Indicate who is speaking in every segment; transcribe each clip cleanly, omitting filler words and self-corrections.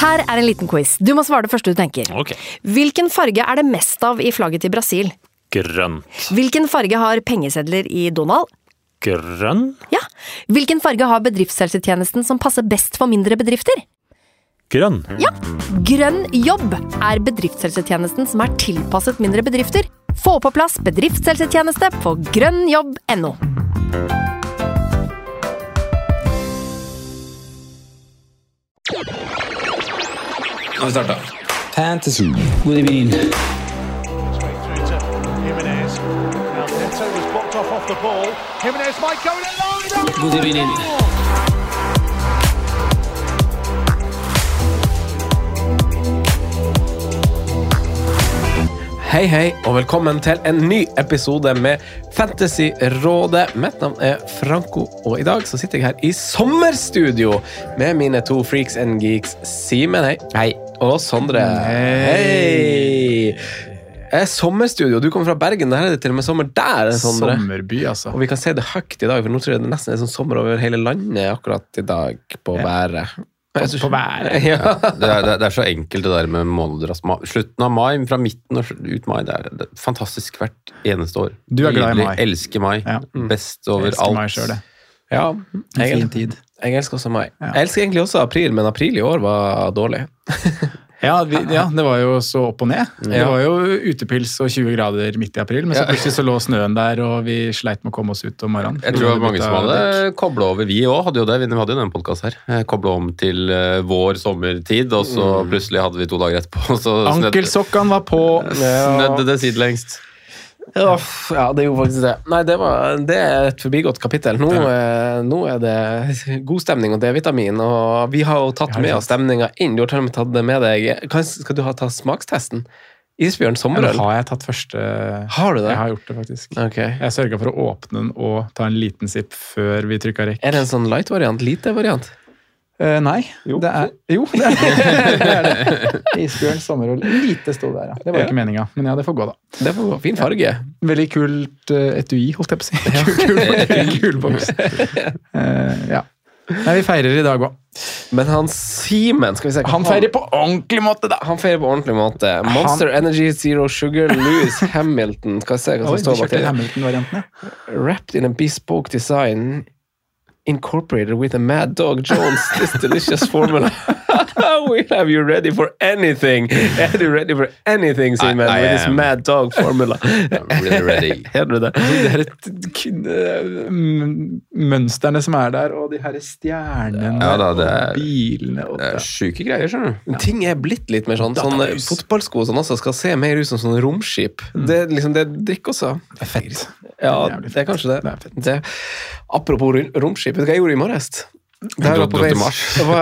Speaker 1: Her en liten quiz. Du må svare det første du tenker.
Speaker 2: Ok.
Speaker 1: Hvilken farge det mest av i flagget til Brasil?
Speaker 2: Grønt.
Speaker 1: Hvilken farge har pengesedler i Donald?
Speaker 2: Grønn?
Speaker 1: Ja. Hvilken farge har bedriftshelsetjenesten som passer best for mindre bedrifter?
Speaker 2: Grønn.
Speaker 1: Ja. Grønn jobb bedriftshelsetjenesten som tilpasset mindre bedrifter. Få på plass bedriftshelsetjeneste på grønnjobb.no.
Speaker 3: Nå vi startet. Fantasy. God evening. God evening.
Speaker 4: Hei, hei, og velkommen til en ny episode med Fantasy-rådet. Mitt navn Franco, og i dag så sitter jeg her i sommerstudio med mine to freaks and geeks. Simen, hei. Hei. Og Sondre. Hei. Sommerstudio, du kommer fra Bergen, der det til og med sommer der, Sondre.
Speaker 5: Sommerby, altså.
Speaker 4: Og vi kan se det høyt i dag, for nå tror jeg det nesten sånn sommer over hele landet akkurat i dag på været.
Speaker 5: På været.
Speaker 4: Ja.
Speaker 6: Det så enkelt det der med måneder. Slutten av mai, fra midten og ut mai, det er fantastisk hvert eneste år.
Speaker 5: Du glad i mai.
Speaker 6: Jeg elsker mai.
Speaker 5: Ja.
Speaker 6: Best over alt.
Speaker 5: Jeg elsker mai selv, det.
Speaker 4: Ja,
Speaker 5: En fin tid.
Speaker 4: Jeg elsker også mai.
Speaker 5: Ja.
Speaker 4: Jeg elsker egentlig også april, men april i år var dårlig.
Speaker 5: Ja, det var jo så opp og ned. Det
Speaker 4: Ja.
Speaker 5: var jo utepils og 20 grader midt i april, men så plutselig så lå snøen der, og vi sleit med å komme oss ut om morgenen.
Speaker 6: Jeg tror det var mange som hadde koblet over. Vi også hadde jo det. Vi hadde jo den podcast her. Koblet om til vår sommertid, og så plutselig hadde vi 2 dager etterpå. Så
Speaker 5: Ankelsokkene var på.
Speaker 6: snødde det sidelengst.
Speaker 4: Ja, det er jo faktisk det. Nei, det et forbigått kapittel. Nå det god stemning og D-vitamin, og vi har jo tatt med oss stemninga inn. Du har til og med tatt det med deg. Skal du ta smakstesten? Isbjørn sommerøl?
Speaker 5: Eller har jeg tatt første...
Speaker 4: Har du det?
Speaker 5: Jeg har gjort det, faktisk.
Speaker 4: Ok.
Speaker 5: Jeg sørget for å åpne den og ta en liten sipp før vi trykket rekk.
Speaker 4: Er det en sånn light-variant? Lite-variant?
Speaker 5: Nei, det er det. Isbjørn sommerøl. Lite stod der, ja. Det var ikke meningen, men ja, det får gå da.
Speaker 4: Det får gå. Fin farge.
Speaker 5: Veldig kult etui, holdt jeg på å si. Kul boks. Ja. Nei, vi feirer i dag også.
Speaker 4: Men han Simen, skal vi se.
Speaker 5: Han feirer på ordentlig måte, da.
Speaker 4: Han feirer på ordentlig måte. Monster Energy Zero Sugar Lewis Hamilton. Skal vi se hva som står bak det.
Speaker 5: Hamilton-variantene.
Speaker 4: Wrapped in a bespoke design, incorporated with a Mad Dog Jones, this delicious formula. We'll have you ready for anything. Are you ready for anything, Simen,
Speaker 6: I
Speaker 4: with this
Speaker 6: am.
Speaker 4: Mad Dog formula?
Speaker 6: I'm really ready.
Speaker 4: Er du det?
Speaker 5: Det mønsterne som der, og de her stjernene,
Speaker 6: Ja da, det
Speaker 5: og bilene. Og
Speaker 6: Det syke greier, skjønner du.
Speaker 4: Ting blitt litt mer sånn fotballsko som også skal se mer ut som sånn romskip. Det liksom, det drikker også.
Speaker 5: Det er fett.
Speaker 4: Ja,
Speaker 5: Jævlig
Speaker 4: det kanskje det.
Speaker 5: Det er fett.
Speaker 4: Apropos romskip, vet du hva jeg gjorde i morges? Da jeg var på
Speaker 6: Dro
Speaker 4: vei
Speaker 6: til Mars.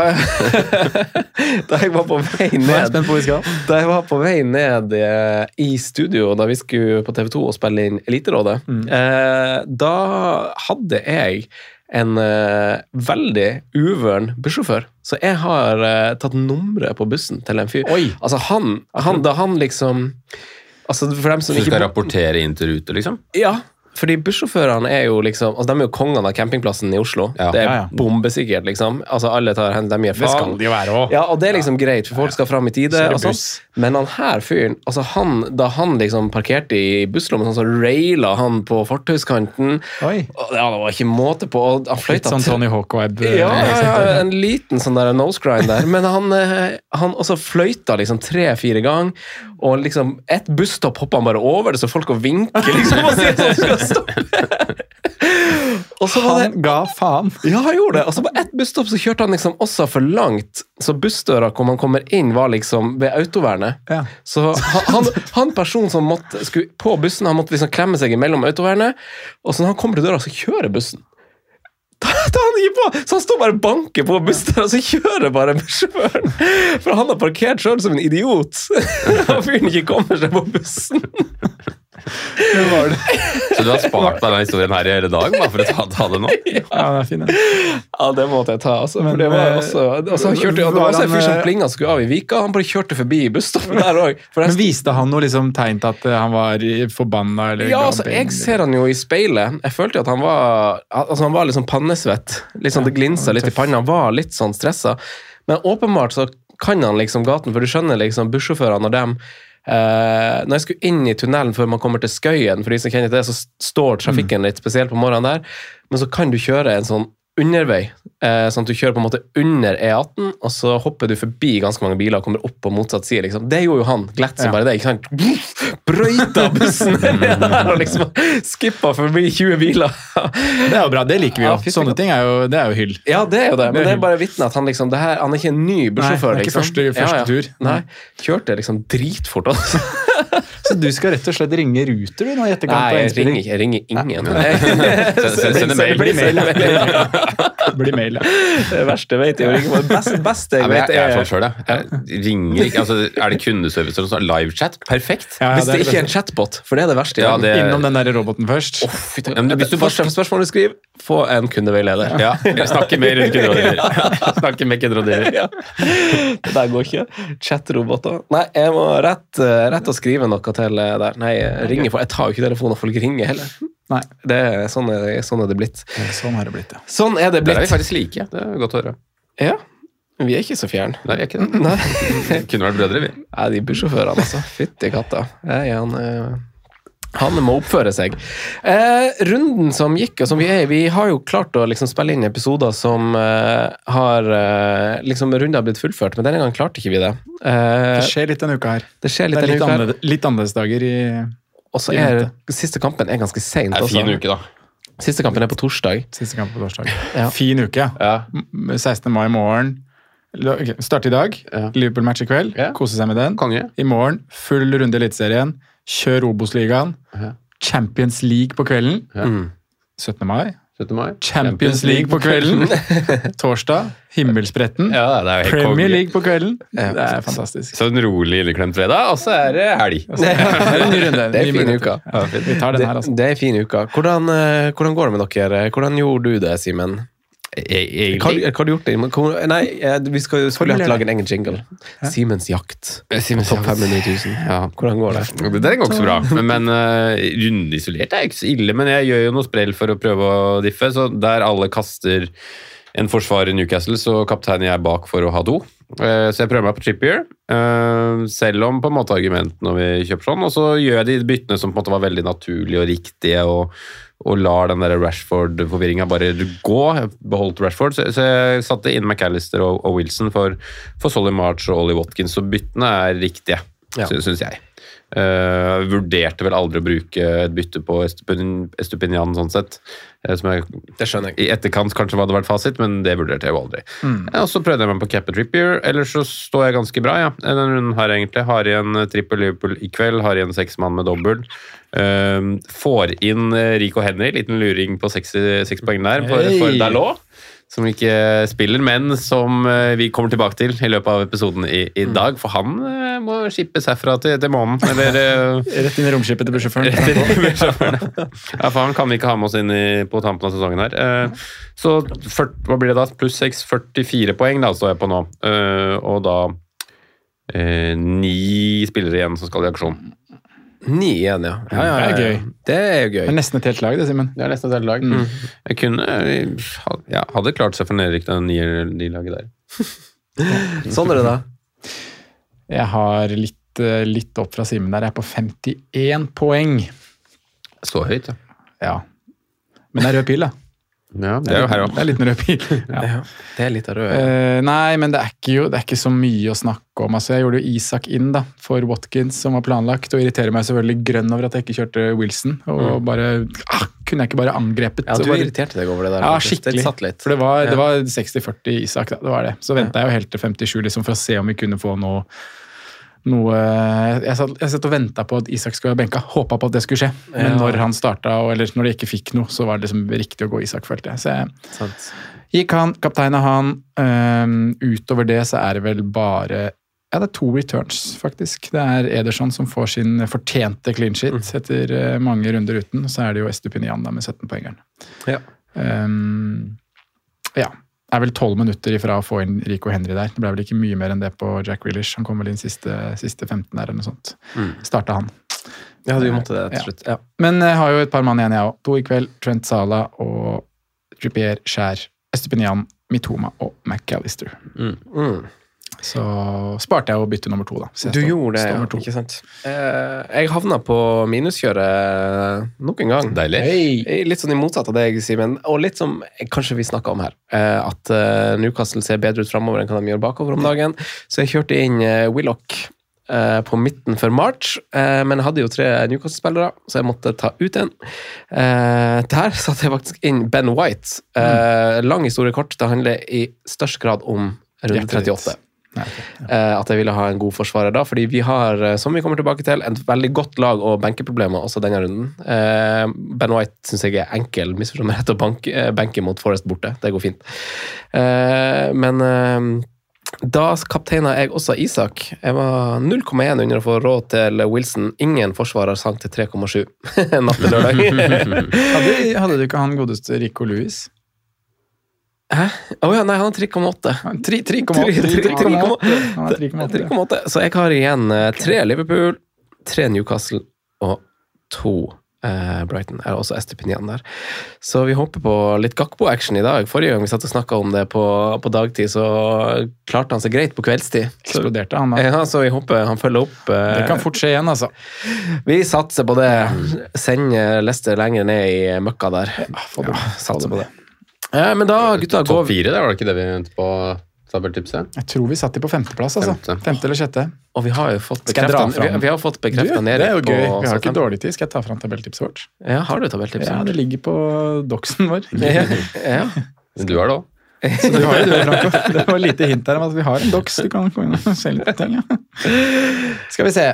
Speaker 4: Da jeg var på vei
Speaker 5: Nå er jeg
Speaker 4: ned
Speaker 5: spent på hvor vi skal.
Speaker 4: Da jeg var på vei ned i studio, da vi skulle på TV2 og spille inn Eliterådet, da hadde jeg en veldig uvøren bussjåfør. Så jeg har tatt nummeret på bussen til en fyr.
Speaker 5: Oi!
Speaker 4: Altså da han liksom altså for dem som
Speaker 6: Så du
Speaker 4: ikke
Speaker 6: skal rapportere inn til rute, liksom?
Speaker 4: Ja, fordi bussjåførene jo liksom, altså de jo kongene av campingplassen i Oslo.
Speaker 6: Ja.
Speaker 4: Det
Speaker 5: Ja.
Speaker 4: bombesikkert, liksom. Altså alle tar hen, de gir faen.
Speaker 5: Det skal de jo være også.
Speaker 4: Ja, og det liksom greit, for folk skal fram i tide.
Speaker 5: Kjører
Speaker 4: Og sånn.
Speaker 5: buss.
Speaker 4: Men han her fyren, altså da han liksom parkerte i busslommen, så raila han på fortauskanten.
Speaker 5: Oi.
Speaker 4: Og ja, det var ikke måte på, og han
Speaker 5: Litt
Speaker 4: fløyta
Speaker 5: sånn Tony Hawk-vibe.
Speaker 4: ja, en liten sånn der nose grind der, men han også fløyta liksom 3-4 ganger, og liksom et busstopp hoppet han bare over det, så folk og vinker liksom, og sier sånn, skal stoppe. Og så var det,
Speaker 5: Han ga faen.
Speaker 4: ja, han gjorde det, og så på ett busstopp så kjørte han liksom også for langt, så bussdøra hvor man kommer inn var liksom ved autovernet.
Speaker 5: Ja.
Speaker 4: Så han personen som skulle på bussen, han måtte liksom klemme seg imellom autovernet, og så når han kommer til døra, så kjører bussen. Da han gir på, så han står bare og banker på bussdøra, og så kjører bare bussjåføren. For han har parkert selv som en idiot. Og fyren ikke kommer seg på bussen.
Speaker 5: Det var det.
Speaker 6: Så du har spart deg den historien her i hele dag, bare for å ta det nå?
Speaker 5: Ja, det fint.
Speaker 4: Ja, det måtte jeg ta. Altså, for
Speaker 5: Men,
Speaker 4: det var også, altså, han kjørte, og det var også en fyr som
Speaker 5: han,
Speaker 4: plinga skulle av i Vika. Han bare kjørte forbi busstoppen der også.
Speaker 5: Men viste han noe liksom tegn til at han var forbanna? Eller
Speaker 4: Ja, altså, jeg ser han jo i speilet. Jeg følte at han var liksom pannesvett. Litt sånn, det glinsa litt i panna. Han var litt sånn stressa. Men åpenbart så kan han liksom gaten, for du skjønner liksom bussjåfører når når jeg skulle inn i tunnelen før man kommer til Skøyen, for de som kjenner til det, så står trafikken litt spesielt på morgenen der, men så kan du kjøre en sånn undervei, sånn at du kjører på en måte under E18, og så hopper du forbi ganske mange biler og kommer opp på motsatt side, liksom. Det gjorde jo han, glett som bare det, ikke sant? Brøyta bussen der, og liksom skippa forbi 20 biler.
Speaker 5: Det er jo bra, det liker vi jo. Sånne ting det er jo hyll.
Speaker 4: Ja, det er jo det, men det er bare vittne at han liksom, han er ikke en ny bussjåfør,
Speaker 5: liksom. Nei, det er ikke første tur.
Speaker 4: Nei, kjørte liksom dritfort, altså.
Speaker 5: Så du skal rett og slett ringe Ruter du nå i etterkant?
Speaker 4: Nei, jeg ringer ingen.
Speaker 6: Send
Speaker 5: Blir mail, ja.
Speaker 4: Det verste jeg vet, jeg ringer på det beste jeg vet.
Speaker 6: Jeg er sånn selv, jeg ringer ikke, altså er det kundeservice eller sånn, live-chat, perfekt.
Speaker 4: Hvis det ikke er en chatbot, for det er det verste.
Speaker 5: Innom den der roboten først.
Speaker 4: Hvis du får spørsmål du skriver, få en kundeveileder.
Speaker 6: Ja, snakke med kunderådgiver. Snakke med kunderådgiver.
Speaker 4: Det der går ikke. Chat-roboter. Nei, jeg må rett å skrive noe til der. Nei, jeg ringer, for jeg tar jo ikke telefonen og folk ringer heller.
Speaker 5: Nei.
Speaker 4: Sånn er det blitt.
Speaker 5: Sånn har det blitt, ja.
Speaker 4: Sånn er det blitt.
Speaker 6: Der er vi faktisk like, det er godt å høre.
Speaker 4: Ja, vi er ikke så fjern.
Speaker 6: Nei, vi er ikke det. Nei. Kunne vært brødre, vi.
Speaker 4: Nei, de bussjåførene, altså. Fytti katta. Han må oppføre seg. Runden som gikk, og som vi har jo klart å liksom spille inn episoder som har liksom runden har blitt fullført, men denne gang klarte ikke vi det.
Speaker 5: Det skjer litt denne uka her.
Speaker 4: Det er
Speaker 5: litt annerledes dager i...
Speaker 4: Og så siste kampen ganske sent.
Speaker 6: Det er fin uke, da.
Speaker 4: Siste kampen på torsdag.
Speaker 5: Ja. Fin uke, ja. 16. mai i morgen. Start i dag. Liverpool-match i kveld. Kose seg med den.
Speaker 6: Konge.
Speaker 5: I morgen, full runde i Eliteserien. Kjør Obos-ligaen. Champions League på kvelden. 17. mai. Champions League på kvelden. Torsdag, Himmelspretten.
Speaker 6: Ja, det er helt
Speaker 5: Premier League på kvelden. Det er fantastisk.
Speaker 6: Så en rolig inneklemt fredag, og så er det helg.
Speaker 4: Det er en ny runde. Det er en fin uke.
Speaker 5: Ja, vi tar den her, altså.
Speaker 4: Det er en fin uke. Hvordan går det med dere? Hvordan gjorde du det, Simen? Hva har du gjort det? Nei, vi skulle lage en egen jingle. Simens jakt. Topp 500 000. Ja. Hvordan går det?
Speaker 6: Det går ikke så bra. Men rundisolert er ikke så ille, men jeg gjør jo noe sprell for å prøve å diffe, så der alle kaster en forsvar i Newcastle, så kapteiner jeg bak for å ha 2. Så jeg prøver meg på Trippier, selv om på en måte argument når vi kjøper sånn, og så gjør jeg de byttene som på en måte var veldig naturlige og riktige, og lar den der Rashford-forvirringen bare gå. Jeg beholdt Rashford, så jeg satte inn McAllister og Wilson for Solly March og Ollie Watkins, så byttene er riktige, synes jeg. Vurderte vel aldri å bruke et bytte på Estupinian sånn sett, det skjønner jeg. I etterkant kanskje hadde vært fasit, men det vurderte jeg jo aldri. Og så prøvde jeg meg på Capper Trippier, ellers så står jeg ganske bra, ja. Den runden her egentlig, har igjen trippel Liverpool i kveld, har igjen 6 mann med dobbelt. Får inn Rico Henry, liten luring på 6 poeng der for Dalot, som ikke spiller, men som vi kommer tilbake til i løpet av episoden i dag, for han må skippes herfra til månen, eller...
Speaker 5: Rett inn i romskipet til bussjåføren.
Speaker 6: Ja, for han kan vi ikke ha med oss inn på tampen av sesongen her. Så hva blir det da? Pluss 6, 44 poeng da, står jeg på nå. Og da 9 spillere igjen som skal i aksjon.
Speaker 4: 9 igjen, ja.
Speaker 5: Det er gøy.
Speaker 4: Det er jo gøy.
Speaker 5: Det er nesten et helt lag, det, Simen.
Speaker 6: Det er nesten et helt lag. Jeg kunne, hadde klart seg for Erik det nye laget der.
Speaker 4: Sånn er det da.
Speaker 5: Jeg har litt opp fra Simen der. Jeg er på 51 poeng.
Speaker 6: Så høyt, ja.
Speaker 5: Ja. Men det er rød pil, da.
Speaker 6: Ja, det er jo her også.
Speaker 5: Det er litt rød pil. Ja.
Speaker 4: Det er litt av rød.
Speaker 5: Nei, men det er ikke så mye å snakke om. Altså, jeg gjorde jo Isak inn da, for Watkins som var planlagt, og irriterer meg selvfølgelig grønn over at jeg ikke kjørte Wilson, og bare, kunne jeg ikke bare angrepet.
Speaker 4: Ja, du irriterte deg over det der.
Speaker 5: Ja, skikkelig. For det var 60-40 Isak da, det var det. Så ventet jeg jo helt til 57 liksom, for å se om vi kunne få noe jeg satt og ventet på at Isak skulle være benka, håpet på at det skulle skje, men når han startet, eller når det ikke fikk noe, så var det liksom riktig å gå Isak, følte jeg. Så jeg gikk kapteinet han, utover det så er det vel bare, det er 2 returns faktisk. Det er Ederson som får sin fortjente clean sheet etter mange runder uten, og så er det jo Estupinian da med 17 poengeren. Ja. Det er vel 12 minutter ifra å få inn Rico Henry der. Det ble vel ikke mye mer enn det på Jack Grealish. Han kom vel inn siste 15 der eller noe sånt. Startet han.
Speaker 4: Ja, du måtte det til slutt. Ja.
Speaker 5: Men jeg har jo et par mann igjen, jeg også. 2 i kveld, Trent Salah og Trippier, Skjær, Estupinian, Mitoma og McAllister. Så sparte jeg å bytte nummer 2 da. Så jeg
Speaker 4: Du
Speaker 5: står-
Speaker 4: gjorde det,
Speaker 5: står
Speaker 4: ja,
Speaker 5: nummer 2.
Speaker 4: ikke sant? Jeg havna på minuskjøret nok en gang.
Speaker 6: Deilig.
Speaker 4: Litt sånn i motsatt av det jeg sier, men og litt som kanskje vi snakket om her, at Newcastle ser bedre ut fremover enn hva de gjør bakover om dagen. Så jeg kjørte inn Willoch på midten for March, men jeg hadde jo 3 Newcastle-spillere, så jeg måtte ta ut en. Der satte jeg faktisk inn Ben White. Lang historie kort, det handler i størst grad om runde 38. At jeg ville ha en god forsvarer da, fordi vi har, som vi kommer tilbake til, en veldig godt lag og benkeproblemer også denne runden. Ben White synes jeg er enkel, misforstå meg rett, å benke mot Forest borte. Det går fint. Men da kapteina jeg også Isak. Jeg var 0,1 under å få råd til Wilson. Ingen forsvarer sank til 3,7 natt til lørdag.
Speaker 5: Hadde du ikke han godeste Rico Lewis?
Speaker 4: Hæ? Ja, nei, han har 3,8. 3,8. Så jeg har igjen 3 Liverpool, 3 Newcastle og 2 Brighton. Er også Estepinian der. Så vi håper på litt Gakpo-action i dag. Forrige gang vi satt og snakket om det på dagtid, så klarte han seg greit på kveldstid.
Speaker 5: Eksploderte han da.
Speaker 4: Ja, så vi håper han følger opp.
Speaker 5: Det kan fort skje igjen, altså.
Speaker 4: Vi satser på det. Sende Leicester lenger ned i møkka der. Satser på det. Men da, gutta, går
Speaker 6: Topp 4, det var det ikke det vi ventet på tabeltipset?
Speaker 5: Jeg tror vi satt de på 5. plass, altså. 5. eller 6.
Speaker 4: Og vi har jo fått
Speaker 5: Skal jeg dra fram?
Speaker 4: Vi har fått bekreftet ned.
Speaker 5: Det er jo gøy. Vi har ikke dårlig tid. Skal jeg ta fram tabelltipset vårt?
Speaker 4: Ja, har du tabelltipset?
Speaker 5: Ja, det ligger på doksen vår.
Speaker 4: Ja.
Speaker 6: Du har det også.
Speaker 5: Så du har jo det, Franco. Det var lite hint her om at vi har en doks. Du kan gå inn og se litt på ting, ja. Skal vi se.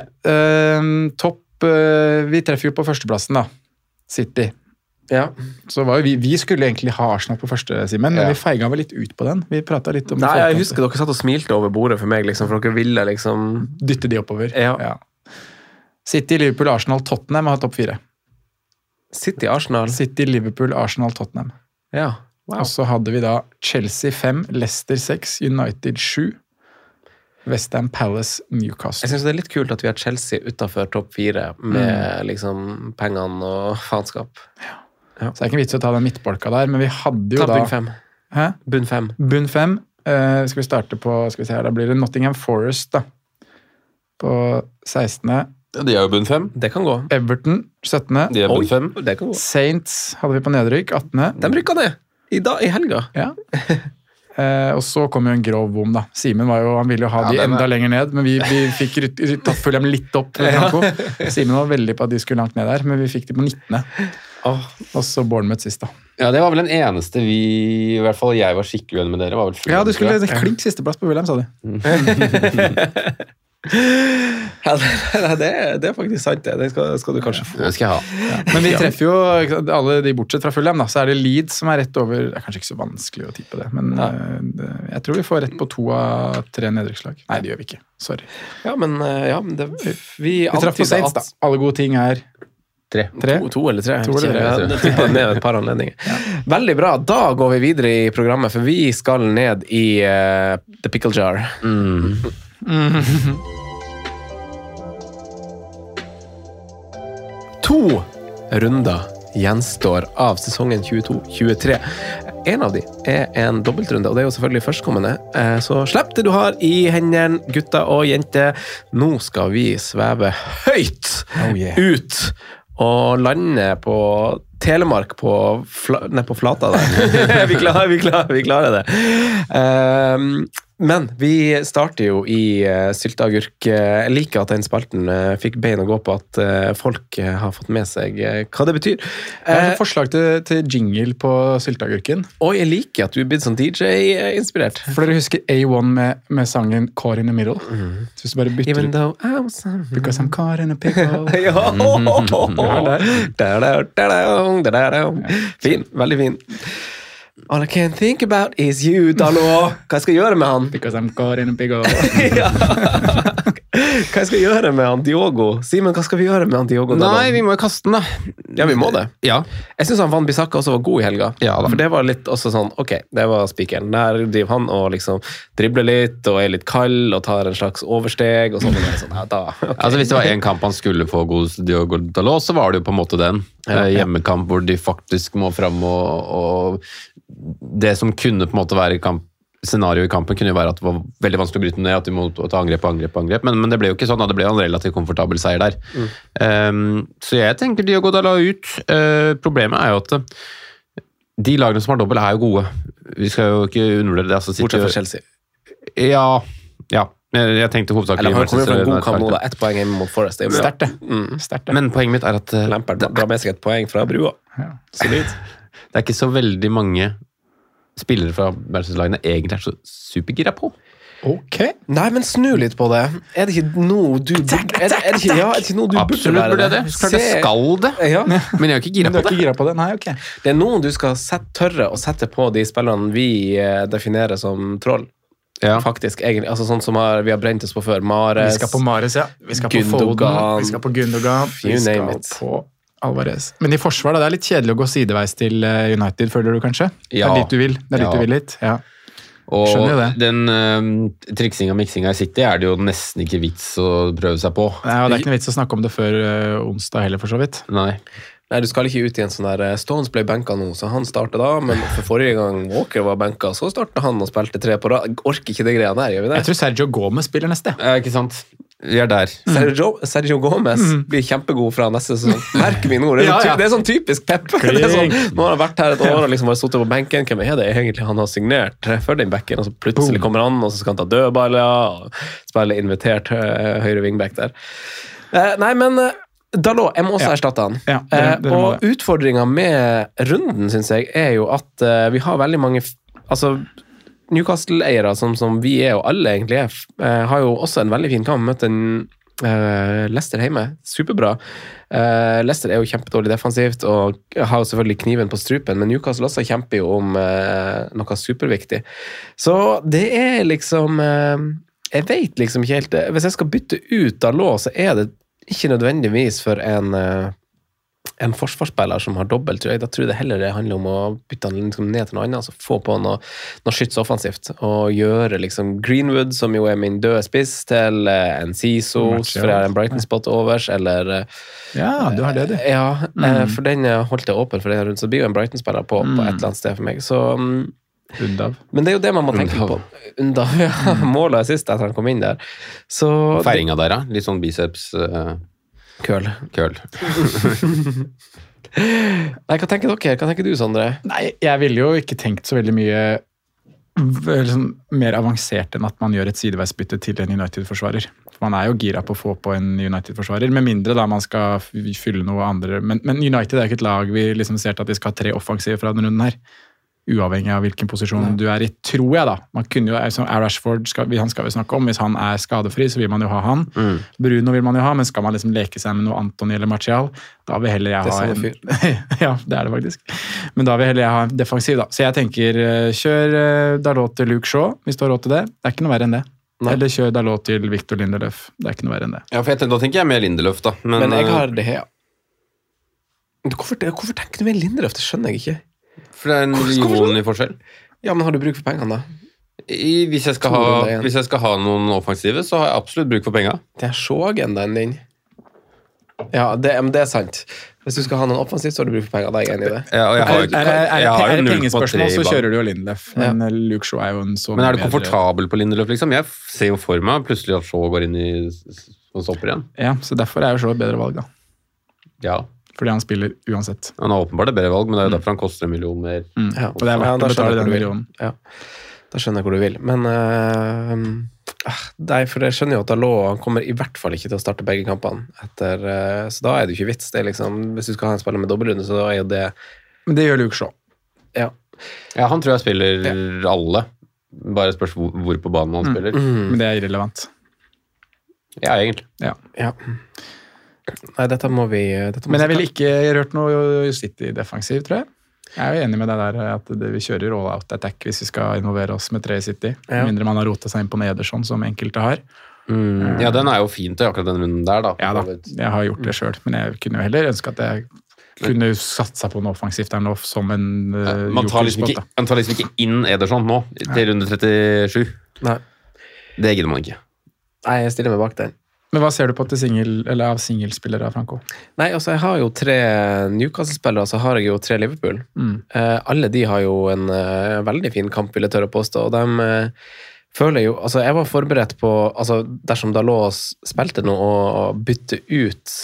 Speaker 5: Vi treffer jo på førsteplassen da. City.
Speaker 4: Ja.
Speaker 5: Så var jo vi skulle egentlig ha Arsenal på første, Simen, men vi feiga vel litt ut på den. Vi pratet litt om...
Speaker 4: Nei, jeg husker dere satt og smilte over bordet for meg, liksom, for dere ville liksom...
Speaker 5: Dytte de oppover.
Speaker 4: Ja.
Speaker 5: City, Liverpool, Arsenal, Tottenham har topp 4.
Speaker 4: City, Arsenal.
Speaker 5: City, Liverpool, Arsenal, Tottenham.
Speaker 4: Ja, wow.
Speaker 5: Og så hadde vi da Chelsea 5, Leicester 6, United 7, West Ham, Palace, Newcastle.
Speaker 4: Jeg synes det er litt kult at vi har Chelsea utenfor topp 4 med liksom pengene og faenskap.
Speaker 5: Ja. Så det er ikke vits å ta den midtbolka der, men vi hadde jo
Speaker 4: Ta
Speaker 5: da...
Speaker 4: bunn 5.
Speaker 5: Hæ?
Speaker 4: Bunn 5.
Speaker 5: Bunn 5. Skal vi starte på, skal vi se her, da blir det Nottingham Forest da. På 16.
Speaker 6: De er jo bunn 5.
Speaker 4: Det kan gå.
Speaker 5: Everton 17.
Speaker 6: De er bunn 5.
Speaker 4: Det kan gå.
Speaker 5: Saints hadde vi på nedrykk 18.
Speaker 4: De rykket ned. I helga.
Speaker 5: Ja. Og så kom jo en grov bom da. Simen han ville jo ha de enda lenger ned, men vi fikk tatt Fulham litt opp. Simen var veldig på at de skulle langt ned der, men vi fikk de på 19. Og så Bournemouth sist da.
Speaker 6: Ja, det var vel den eneste i hvert fall jeg var skikkelig uenig med dere. Var vel
Speaker 5: ja, du skulle klink sisteplass på Fulham, sa du.
Speaker 4: Ja, det er faktisk sant det. Det skal du kanskje få.
Speaker 6: Det skal jeg ha.
Speaker 5: Ja. Men vi treffer jo alle de bortsett fra Fulham da, så er det Leeds som er rett over. Det er kanskje ikke så vanskelig å tippe det, men jeg tror vi får rett på 2 av 3 nedrykkslag. Nei, det gjør vi ikke. Sorry.
Speaker 4: Ja, men vi
Speaker 5: treffer på Saints da. Alle gode ting er
Speaker 6: 3.
Speaker 4: 2 eller 3.
Speaker 5: To eller tre.
Speaker 4: Jeg tippet ned et par anledninger. Veldig bra. Da går vi videre i programmet, for vi skal ned i The Pickle Jar. To runder gjenstår av sesongen 22-23. En av de er en dobbeltrunde, og det er jo selvfølgelig førstkommende. Så slipp det du har i hendene, gutter og jenter. Nå skal vi sveve høyt ut og lande på Telemark på flata der. vi klarer det. Men vi starter jo i sylteagurk. Jeg liker at den spalten fikk bein å gå på, at folk har fått med seg hva det betyr.
Speaker 5: Jeg har et forslag til jingle på sylteagurken.
Speaker 4: Og jeg liker at du er blitt sånn DJ-inspirert.
Speaker 5: For dere husker A1 med sangen Caught in the Middle? Så hvis du bare bytter
Speaker 4: Even
Speaker 5: ut
Speaker 4: though I was
Speaker 5: Because I'm caught in a pickle.
Speaker 4: Ja, fin, veldig fin. All I can think about is you, Dallo. Hva skal jeg gjøre med han?
Speaker 5: Because I'm caught in a pickle.
Speaker 4: Ja. Hva skal jeg gjøre med han Diogo? Simen, hva skal vi gjøre med han Diogo?
Speaker 6: Nei, vi må jo kaste den da.
Speaker 4: Ja, vi må det.
Speaker 6: Ja.
Speaker 4: Jeg synes han Van Bissaka også var god i helga.
Speaker 6: Ja, da.
Speaker 4: For det var litt også sånn, ok, det var spikeren. Der driver han og liksom dribler litt og er litt kald og tar en slags oversteg og sånn. Ja, da, okay.
Speaker 6: Altså hvis det var en kamp han skulle få god Diogo Dalot, så var det jo på en måte den. Hjemmekamp hvor de faktisk må fram og det som kunne på en måte være scenario i kampen kunne jo være at det var veldig vanskelig å bryte ned, at de må ta angrep på angrep, men det ble jo ikke sånn, da. Det ble en relativt komfortabel seier der. Så jeg tenker Diogo Dalot ut. Problemet er jo at de lagene som har dobbelt er jo gode. Vi skal jo ikke undervurdere det. Altså,
Speaker 4: Bortsett fra Chelsea.
Speaker 6: Ja. Jeg tenkte hovedsakelig...
Speaker 4: Eller han kommer jo fra en god kamp nå, da. 1 poeng hjemme mot Forest. Det er jo
Speaker 5: Sterkt det. Sterkt det.
Speaker 6: Men poenget mitt er at
Speaker 4: Lampard drar med seg et poeng fra brua.
Speaker 5: Ja.
Speaker 4: Solid.
Speaker 6: det er ikke så veldig mange spillere fra verdenslagene egentlig er så supergira på.
Speaker 5: Ok.
Speaker 4: Nei, men snu litt på det. Er det ikke noe du burde
Speaker 6: Absolutt burde det. Klart det skal det.
Speaker 4: Ja.
Speaker 6: Men jeg er jo ikke gira
Speaker 5: Men du
Speaker 6: på
Speaker 5: er ikke
Speaker 6: det.
Speaker 5: gira på det? Nei, ok.
Speaker 4: Det er noen du skal tørre å sette på de spillerne vi definerer som troll.
Speaker 6: Ja.
Speaker 4: Faktisk, egentlig. Altså sånn som vi har brent oss på før. Mahrez.
Speaker 5: Vi skal på Mahrez, ja. Vi skal på
Speaker 4: Gundogan.
Speaker 5: Foden. Vi skal på Gundogan. Vi
Speaker 4: You name
Speaker 5: skal
Speaker 4: it.
Speaker 5: på Alvarez. Men i forsvar, da, det er litt kjedelig å gå sideveis til United, føler du kanskje?
Speaker 6: Ja.
Speaker 5: Det er dit du vil. Det er dit
Speaker 6: Ja.
Speaker 5: du vil litt. Ja.
Speaker 6: Og
Speaker 5: Skjønner jo det.
Speaker 6: den triksinga og miksinga i City er det jo nesten ikke vits å prøve seg på.
Speaker 5: Nei, og det er ikke noe vits å snakke om det før onsdag heller, for så vidt.
Speaker 6: Nei.
Speaker 4: Nei, du skal ikke ut i en sånn der Stones ble benka nå, så han startet da, men for forrige gang Walker var benka, så startet han og spilte 3 på rad. Orker ikke det greia der, gjør vi det?
Speaker 5: Jeg tror Sergio Gomez spiller neste.
Speaker 6: Ikke sant? Vi er der.
Speaker 4: Sergio Gomez blir kjempegod fra neste sesong. Merker vi nå. Det er,
Speaker 5: Ja, ja.
Speaker 4: Det er sånn typisk Pep. Det er sånn, nå har han vært her et år og liksom har sittet på benken. Hvem er det egentlig han har signert for den bekken? Og så plutselig kommer han, og så skal han ta dødballer og spille invitert høyre wingback der. Nei, men Dalot, jeg må også erstatte han.
Speaker 5: Ja, det må
Speaker 4: Og utfordringen med runden, synes jeg, er jo at vi har veldig mange altså Newcastle-eiere, som vi er, og alle egentlig er, har jo også en veldig fin kamp. Møtte Leicester hjemme. Superbra. Leicester er jo kjempedårlig defensivt, og har jo selvfølgelig kniven på strupen, men Newcastle også kjemper jo om noe superviktig. Så det er liksom jeg vet liksom ikke helt det. Hvis jeg skal bytte ut Dalot, så er det ikke nødvendigvis for en forsvarsspiller som har dobbelt, tror jeg. Da tror jeg det heller det handler om å bytte han liksom ned til noe annet, altså få på noe skyts offensivt, og gjøre liksom Greenwood, som jo er min døde spiss, til en Siso, for jeg har en Brighton-spot overs, eller
Speaker 5: Ja, du har det, du.
Speaker 4: ja, for den holdt jeg åpen for den rundt, så det blir jo en Brighton-spiller på et eller annet sted for meg, så
Speaker 5: Undav.
Speaker 4: men det er jo det man må tenke på. Undav, ja, målet er sist etter han kom inn der. Så
Speaker 6: Feiringa der, da. Litt sånn biceps
Speaker 4: køl. Nei, hva tenker dere? Hva tenker du, Sondre?
Speaker 5: Nei, jeg ville jo ikke tenkt så veldig mye liksom, mer avansert enn at man gjør et sideveisbytte til en United-forsvarer. Man er jo gira på å få på en United-forsvarer, med mindre da man skal fylle noe andre. Men United er ikke et lag vi liksom ser til at de skal ha 3 offensive fra denne runden her. Uavhengig av hvilken posisjon du er i, tror jeg da. Man kunne jo, Rashford han skal vi snakke om, hvis han er skadefri, så vil man jo ha han. Bruno vil man jo ha, men skal man liksom leke seg med noe Antony eller Martial, da vil heller jeg ha en... ja, det er det faktisk. Men da vil heller jeg ha en defensiv da. Så jeg tenker, kjør Dalot til Luke Shaw, hvis du har råd til det. Det er ikke noe verre enn det. Nei. Eller kjør Dalot til Victor Lindelöf. Det er ikke noe verre enn det.
Speaker 6: Ja, for da tenker jeg mer Lindelöf, da.
Speaker 4: Men jeg har det her. Hvorfor tenker du med Lindelöf? Det skjønner jeg ikke.
Speaker 6: For det er en million i forskjell.
Speaker 4: Ja, men har du bruk for pengene da?
Speaker 6: Hvis jeg skal ha noen offensive, så har jeg absolutt bruk for penger.
Speaker 4: Det er så-agendaen din. Ja, det er sant. Hvis du skal ha noen offensivt, så har du bruk for penger. Da er jeg enig i det.
Speaker 6: Ja, og
Speaker 5: er det pengespørsmål, så kjører du jo Lindelöf. Men Luke Shaw er jo en så...
Speaker 6: Men er du komfortabel på Lindelöf, liksom? Jeg ser jo for meg plutselig at Shaw går inn og stopper igjen.
Speaker 5: Ja, så derfor er jo Shaw et bedre valg, da.
Speaker 6: Ja.
Speaker 5: Fordi han spiller uansett.
Speaker 6: Han har åpenbart et bedre valg, men det er jo derfor han koster 1 million mer.
Speaker 5: Ja, og det er verdt å betale den millionen.
Speaker 4: Ja, da skjønner jeg hvor du vil. Men nei, for jeg skjønner jo at han kommer i hvert fall ikke til å starte begge kampene. Så da er det jo ikke vits. Det er liksom, hvis du skal ha en spiller med dobbeltrunde, så er jo det...
Speaker 5: Men det gjør Luke Shaw.
Speaker 6: Ja, han tror jeg spiller alle. Bare spørs hvor på banen han spiller.
Speaker 5: Men det er irrelevant.
Speaker 6: Ja, egentlig.
Speaker 4: Ja. Nei, dette må vi...
Speaker 5: Men jeg ville ikke rørt noe City-defensiv, tror jeg. Jeg er jo enig med deg der at vi kjører all-out attack hvis vi skal involvere oss med 3 i City. Mindre man har rotet seg inn på Ederson, som enkelte har.
Speaker 6: Ja, den er jo fint, akkurat den runden der, da.
Speaker 5: Ja da, jeg har gjort det selv, men jeg kunne jo heller ønske at jeg kunne satsa på noe offensivt der nå, som en
Speaker 6: man tar liksom ikke inn Ederson nå, til runde 37.
Speaker 4: Nei.
Speaker 6: Det gidder man ikke.
Speaker 4: Nei, jeg stiller meg bak den.
Speaker 5: Men hva ser du på til av singelspillere, Franco?
Speaker 4: Nei, altså jeg har jo 3 Newcastle-spillere, så har jeg jo 3 Liverpool. Alle de har jo en veldig fin kamp, vil jeg tørre å påstå, og de føler jo, altså jeg var forberedt på, altså dersom Dalot spilte noe, å bytte ut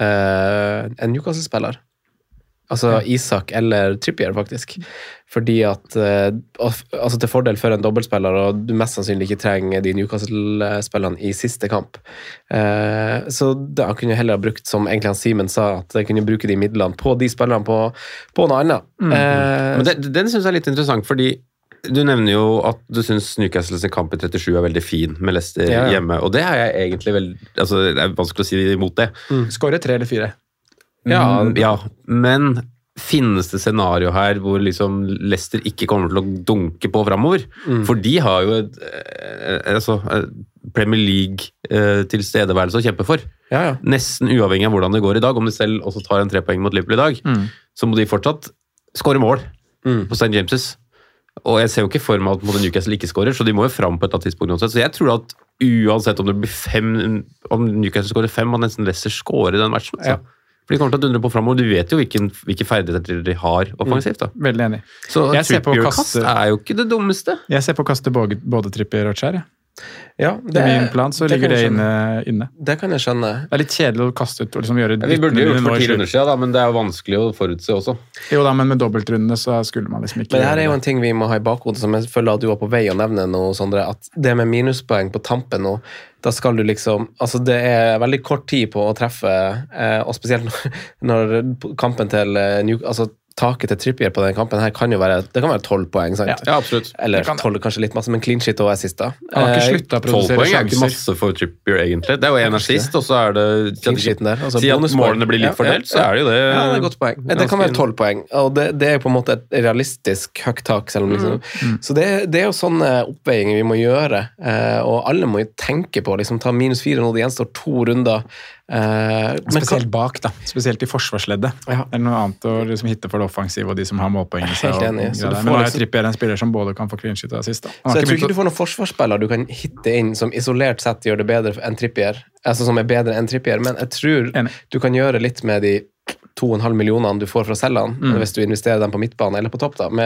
Speaker 4: en Newcastle-spiller. Altså Isak eller Trippier, faktisk. Fordi at altså til fordel for en dobbeltspiller, og du mest sannsynlig ikke trenger de Newcastle-spillerne i siste kamp. Så da kunne jeg heller ha brukt, som egentlig han Simen sa, at jeg kunne bruke de midlene på de spillerne på noe annet.
Speaker 6: Men den synes jeg er litt interessant, fordi du nevner jo at du synes Newcastles kamp i 37 er veldig fin med Leicester hjemme, og det er jeg egentlig altså det er vanskelig å si imot det.
Speaker 5: Skårer 3 eller 4.
Speaker 6: Ja, men finnes det scenario her hvor liksom Leicester ikke kommer til å dunke på fremover? For de har jo Premier League tilstedeværelse å kjempe for. Nesten uavhengig av hvordan det går i dag, om de selv også tar en 3 poeng mot Liverpool i dag, så må de fortsatt skåre mål på St. James's. Og jeg ser jo ikke for meg at Newcastle ikke skårer, så de må jo fram på et eller annet tidspunkt uansett. Så jeg tror at uansett om det blir 5, om Newcastle skårer 5, må nesten Leicester skåre i den matchen. For de kommer til å dundre på fremover. Du vet jo hvilke ferdigheter de har offensivt. Da.
Speaker 5: Veldig enig.
Speaker 6: Så Trippier-kast er jo ikke det dummeste.
Speaker 5: Jeg ser på å kaste både Trippier og Skjær.
Speaker 4: Ja,
Speaker 5: I min plan så ligger det inne.
Speaker 4: Det kan jeg skjønne.
Speaker 5: Det er litt kjedelig å kaste ut og liksom gjøre
Speaker 6: vi burde jo gjort for 10 runder siden, da, men det er jo vanskelig å forutse også.
Speaker 5: Jo da, men med dobbeltrundene så skulle man liksom ikke...
Speaker 4: Men det her er jo en ting vi må ha i bakhodet, som jeg føler at du var på vei å nevne noe, Sondre, at det med minuspoeng på tampen nå, da skal du liksom, altså det er veldig kort tid på å treffe, og spesielt når kampen til altså taket til Trippier på den kampen her kan jo være, det kan være 12 poeng, sant?
Speaker 6: Ja, absolutt.
Speaker 4: Eller 12 kanskje litt masse, men clean shit og assist da.
Speaker 5: Han har ikke sluttet å
Speaker 6: 12
Speaker 5: produsere
Speaker 6: poeng er ikke
Speaker 5: sjanser.
Speaker 6: masse for Trippier egentlig. Det er jo en assist, og så er det...
Speaker 4: Clean shiten der. Altså,
Speaker 6: si at målene blir litt fordelt, så er det jo det...
Speaker 4: Ja, det er godt poeng. Det kan være 12 poeng, og det er jo på en måte et realistisk høyt tak, selv om liksom... Så det er jo sånne oppveiinger vi må gjøre, og alle må jo tenke på, liksom ta -4 nå, det gjenstår 2 runder.
Speaker 5: Spesielt bak da, spesielt i forsvarsleddet.
Speaker 4: Ja.
Speaker 5: Det er noe annet å liksom hitte for det offensive og de som har målpoeng i seg.
Speaker 4: Helt enig.
Speaker 5: Men nå er Trippier en spiller som både kan få clean shit og assist.
Speaker 4: Så jeg tror ikke du får noen forsvarsspiller du kan hitte inn som isolert sett gjør det bedre enn Trippier, altså som er bedre enn Trippier, men jeg tror du kan gjøre litt med de 2,5 millionene du får fra selgene, hvis du investerer dem på midtbane eller på topp da,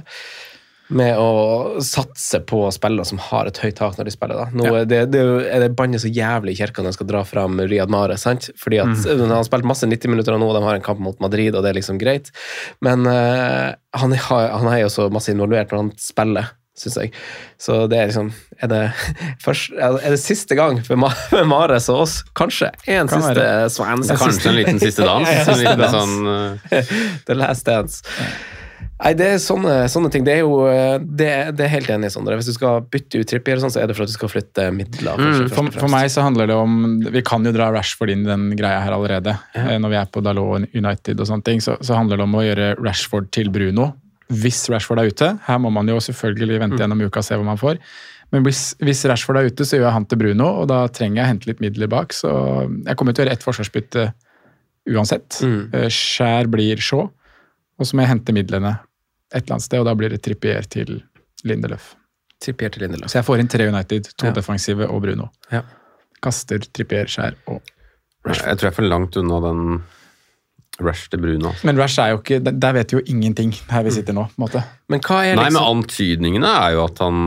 Speaker 4: med å satse på spillere som har et høyt tak når de spiller da. Nå er det bandet så jævlig i kirka når de skal dra frem Riyad Mahrez, sant? Fordi at han har spilt masse 90 minutter nå, og de har en kamp mot Madrid, og det er liksom greit. Men han er jo så masse involvert når han spiller, synes jeg. Så det er liksom, er det siste gang for Mahrez og oss? Kanskje en siste svans.
Speaker 6: Kanskje en liten siste dans. En liten sånn...
Speaker 4: The last dance. Nei, det er sånne ting. Det er jo det er helt enig, Sondre. Hvis du skal bytte ut Trippier, så er det for at du skal flytte midler.
Speaker 5: For meg så handler det om, vi kan jo dra Rashford inn i den greia her allerede, når vi er på Dalot United og sånne ting, så handler det om å gjøre Rashford til Bruno. Hvis Rashford er ute, her må man jo selvfølgelig vente gjennom uka og se hva man får. Men hvis Rashford er ute, så gjør jeg han til Bruno, og da trenger jeg hente litt midler bak, så jeg kommer til å gjøre ett forsvarsbytte uansett. Skjær blir Shaw, og så må jeg hente midlene et eller annet sted, og da blir det Trippier til Lindeløf.
Speaker 4: Trippier til Lindeløf.
Speaker 5: Så jeg får inn 3 United, 2 defensive og Bruno.
Speaker 4: Ja.
Speaker 5: Kaster Trippier, Skjær og Rashford.
Speaker 6: Jeg tror jeg er for langt unna den Rash til Bruno.
Speaker 5: Men Rash er jo ikke, der vet vi jo ingenting her vi sitter nå, på en måte.
Speaker 4: Men hva er liksom...
Speaker 6: Nei, men antydningene er jo at han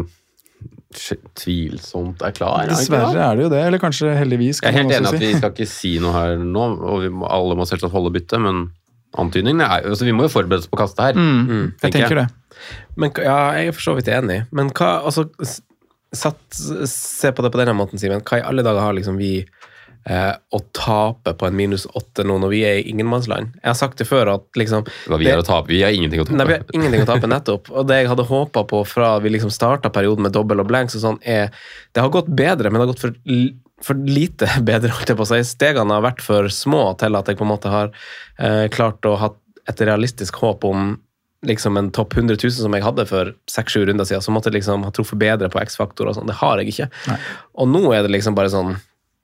Speaker 6: tvilsomt er klar.
Speaker 5: Dessverre er det jo det, eller kanskje heldigvis.
Speaker 6: Jeg er helt enig at vi skal ikke si noe her nå, og alle må selvsagt holde bytte, men antydningene er jo, altså vi må jo forberede oss på kastet her.
Speaker 5: Jeg tenker det.
Speaker 4: Men, ja, jeg er for så vidt enig. Men hva, altså, se på det på denne måten, Simen. Hva i alle dager har liksom vi å tape på en -8 nå når vi er i ingenmannsland? Jeg har sagt det før at liksom...
Speaker 6: Vi har ingenting å tape.
Speaker 4: Nei, vi har ingenting å tape nettopp. Og det jeg hadde håpet på fra vi liksom startet perioden med dobbel og blanks og sånn, det har gått bedre, men det har gått for lite bedre, holdt jeg på å si. Stegene har vært for små til at jeg på en måte har klart å ha et realistisk håp om liksom en topp 100 000 som jeg hadde for 6-7 runder siden, så måtte jeg liksom ha truffet bedre på X-faktor og sånn. Det har jeg ikke. Nei. Og nå er det liksom bare sånn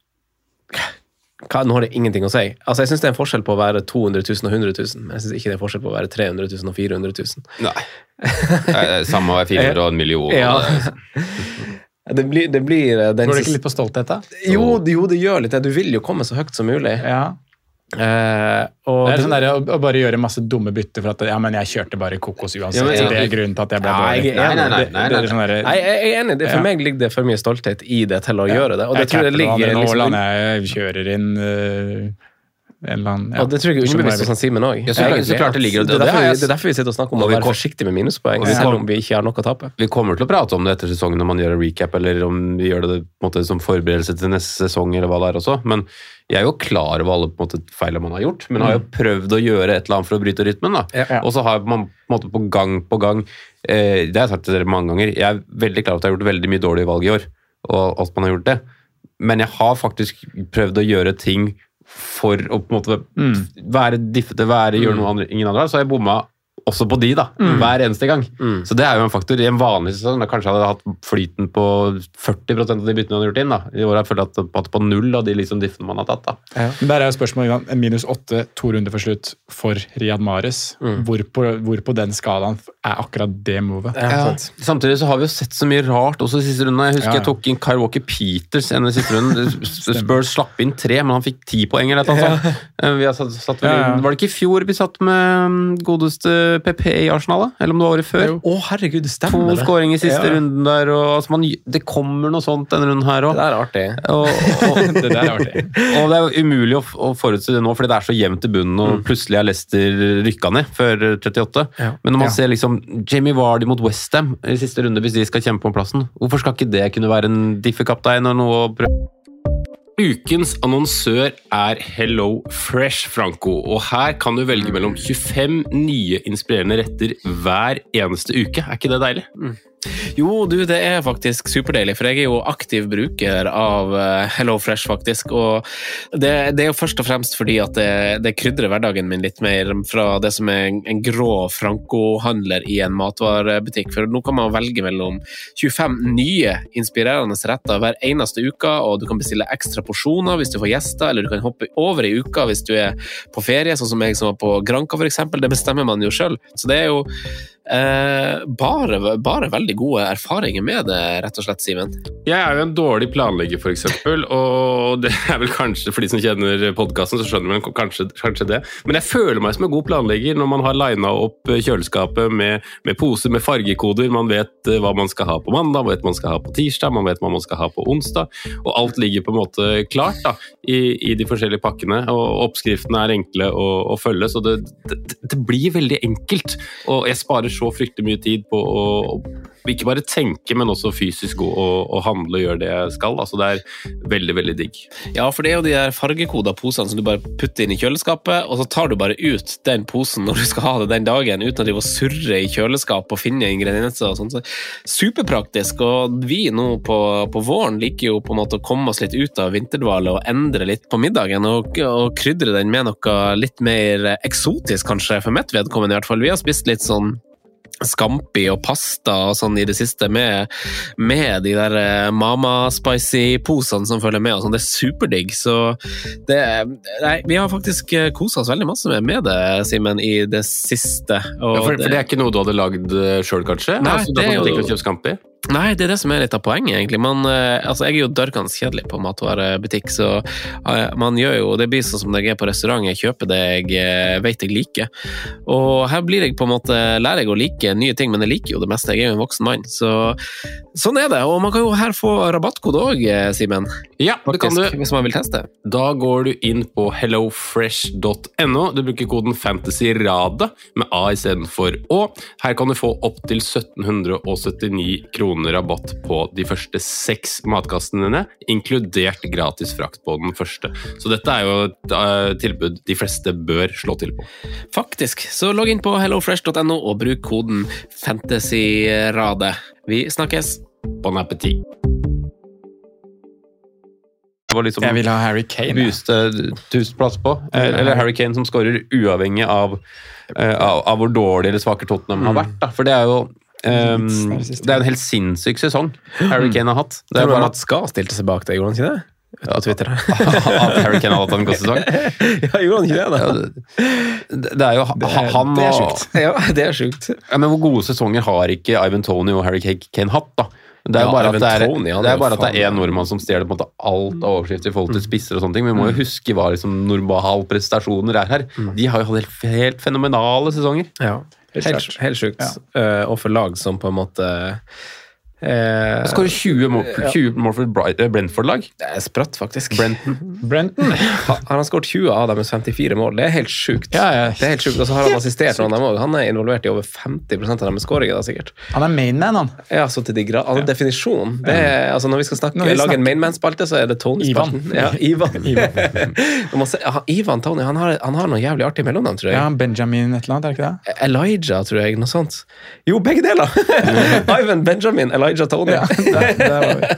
Speaker 4: nå har det ingenting å si. Altså, jeg synes det er en forskjell på å være 200 000 og 100 000, men jeg synes ikke det er en forskjell på å være 300 000 og 400 000.
Speaker 6: Nei. Samme å være 400 og en million.
Speaker 4: Ja. Det blir den
Speaker 5: Går det ikke litt på stolthet, da?
Speaker 4: Jo, det gjør litt det. Du vil jo komme så høyt som mulig.
Speaker 5: Ja.
Speaker 4: Og
Speaker 5: det sånn der, å bare gjøre masse dumme bytter for at men jeg kjørte bare kokos uansett. Det er grunnen til at jeg ble dårlig.
Speaker 4: Nei, jeg er enig. For meg ligger det for mye stolthet i det til å gjøre det. Og det tror jeg ligger
Speaker 5: liksom... Jeg kjører inn en eller annen...
Speaker 4: Og det tror jeg er underbevisst hos Simen også.
Speaker 6: Så klart det ligger...
Speaker 4: Det er derfor vi sitter og snakker om å være forsiktig med minuspoeng, selv om vi ikke har noe å tape.
Speaker 6: Vi kommer til å prate om det etter sesongen når man gjør en recap, eller om vi gjør det på en måte som forberedelse til neste sesong, eller hva det er også. Men jeg er jo klar over alle på en måte feiler man har gjort, men har jo prøvd å gjøre et eller annet for å bryte rytmen, da. Ja. Og så har man på en måte på gang, det har jeg sagt til dere mange ganger, jeg er veldig klar over at jeg har gjort veldig mye dårlige valg i år, og at man har gjort det. Men jeg har faktisk prøvd å gjøre ting for å på en måte være diffete, gjøre noe ingen andre, så har jeg bomma også på de da, hver eneste gang. Så det er jo en faktor. I en vanlig sesong, da kanskje hadde jeg hatt flyten på 40% av de byttene jeg hadde gjort inn. Da. I år har jeg følt at på 0 av de liksom diffene man har tatt. Da.
Speaker 5: Ja. Men der er jo spørsmålet, -8, 2 runder for slutt for Riyad Mahrez. Hvor på den skalaen er akkurat det movet?
Speaker 6: Ja. Samtidig så har vi jo sett så mye rart også i siste runden. Jeg husker jeg tok inn Kyle Walker Peters i siste runden. Spurs slapp inn 3, men han fikk 10 poeng eller noe sånt. Vi har satt var det ikke i fjor vi satt med godeste PP i Arsenal, da? Eller om det var året før?
Speaker 4: Herregud, det stemmer.
Speaker 6: 2 skåring i siste runden der, og altså, det kommer noe sånt denne runden her også.
Speaker 4: Det er artig.
Speaker 5: Det der er artig.
Speaker 6: Og det er jo umulig å forutse det nå, fordi det er så jevnt i bunnen, og plutselig har Leicester rykka ned før 38. Ja. Men når man ser liksom Jamie Vardy mot West Ham i siste runde, hvis de skal kjempe om plassen, hvorfor skal ikke det kunne være en diffekaptein og noe å prøve? Ukens annonsør er Hello Fresh, Franco, og her kan du velge mellom 25 nye inspirerende retter hver eneste uke. Er ikke det deilig?
Speaker 4: Jo, det er faktisk superdeilig, for jeg er jo aktiv bruker av Hello Fresh faktisk, og det er jo først og fremst fordi at det krydrer hverdagen min litt mer fra det som er en grå Franco-handler i en matvarebutikk, for nå kan man velge mellom 25 nye inspirerende retter hver eneste uke, og du kan bestille ekstra porsjoner hvis du får gjester, eller du kan hoppe over i uka hvis du er på ferie, sånn som jeg som var på Granca for eksempel. Det bestemmer man jo selv, så det er jo bare veldig gode erfaringer med det, rett og slett, Simen.
Speaker 6: Jeg er jo en dårlig planlegger, for eksempel, og det er vel kanskje, for de som kjenner podcasten, så skjønner man kanskje det. Men jeg føler meg som en god planlegger når man har linet opp kjøleskapet med poser med fargekoder. Man vet hva man skal ha på mandag, man vet hva man skal ha på tirsdag, man vet hva man skal ha på onsdag, og alt ligger på en måte klart da, i de forskjellige pakkene, og oppskriftene er enkle å følge, så det blir veldig enkelt, og jeg sparer så fryktelig mye tid på å ikke bare tenke, men også fysisk å handle og gjøre det jeg skal. Altså det er veldig, veldig digg.
Speaker 4: Ja, for det er jo de der fargekoda posene som du bare putter inn i kjøleskapet, og så tar du bare ut den posen når du skal ha det den dagen, uten at du må surre i kjøleskap og finne ingredienser og sånt. Så superpraktisk, og vi nå på våren liker jo på en måte å komme oss litt ut av vinterdvale og endre litt på middagen, og krydre den med noe litt mer eksotisk kanskje, for mitt vedkommende i hvert fall. Vi har spist litt sånn scampi og pasta og sånn i det siste med de der Mama Spicy-posene som følger med og sånn. Det er superdigg, så vi har faktisk koset oss veldig masse med det, Simen, i det siste.
Speaker 6: Ja, for det er ikke noe du hadde lagd selv, kanskje?
Speaker 4: Nei,
Speaker 6: altså, det er jo... Kjøpt scampi?
Speaker 4: Nei, det er det som er litt av poenget, egentlig. Altså, jeg er jo dørkans kjedelig på matvarebutikk, så man gjør jo, det blir sånn som når jeg er på restaurant, jeg kjøper det jeg vet jeg liker. Og her blir jeg på en måte, lærer jeg å like nye ting, men jeg liker jo det meste. Jeg er jo en voksen mann, så sånn er det. Og man kan jo her få rabattkode også, Simen.
Speaker 6: Ja, det kan du.
Speaker 4: Hvis man vil teste.
Speaker 6: Da går du inn på hellofresh.no. Du bruker koden FANTASYRADE med A i stedet for Å. Her kan du få opp til 1779 kroner rabatt på de første 6 matkassene dine, inkludert gratis frakt på den første. Så dette er jo et tilbud de fleste bør slå til på.
Speaker 4: Faktisk. Så logg inn på hellofresh.no og bruk koden FANTASYRADE. Vi snakkes.
Speaker 6: Bon appétit. Liksom
Speaker 5: jeg vil ha Harry Kane.
Speaker 6: Booste 1000 plass på. Eller Harry Kane som skårer uavhengig av hvor dårlig eller svake Tottenham har vært. Da. For det er jo det er en helt sinnssyk sesong Harry Kane har hatt.
Speaker 4: Det er bare at Ska stilte seg bak det, gjorde han ikke det? På Twitter.
Speaker 6: At Harry Kane har hatt en god sesong?
Speaker 4: Ja, gjorde han ikke det da?
Speaker 6: Det er jo han
Speaker 4: det er sjukt. Ja, det er sjukt.
Speaker 6: Ja, men hvor gode sesonger har ikke Ivan Toney og Harry Kane hatt da? Det er jo bare,
Speaker 4: Ivan Toney, han
Speaker 6: det
Speaker 4: er
Speaker 6: er
Speaker 4: jo
Speaker 6: bare at det
Speaker 4: faen-
Speaker 6: er en nordmann som stjeler på en måte alt av overskrifter i forhold til spisser og sånne ting. Men vi må jo huske hva liksom normal prestasjoner er her. De har jo hatt helt fenomenale sesonger.
Speaker 4: Ja, helt sjukt. Og for lag som på en måte
Speaker 6: Skårer 20 mål for et Brentford-lag.
Speaker 4: Det er sprøtt, faktisk.
Speaker 5: Brenton.
Speaker 4: Han har skåret 20 av dem med 54 mål. Det er helt sjukt.
Speaker 5: Ja.
Speaker 4: Det er helt sjukt. Og så har han assistert noen av dem også. Han er involvert i over 50% av dem med skåringer, da, sikkert.
Speaker 5: Han er mainman, han.
Speaker 4: Ja, så til de grad. Altså, definisjon. Det er, altså, når vi skal lage en mainman-spalte, så er det Tony-spalten. Ja, Ivan. Ivan Tony, han har noe jævlig artig mellom dem, tror jeg.
Speaker 5: Ja, Benjamin et eller annet, er det ikke det?
Speaker 4: Elijah, tror jeg, noe sånt. Jo, begge deler! Ivan, Benjamin, Elijah Tony.
Speaker 5: Ja, der var vi.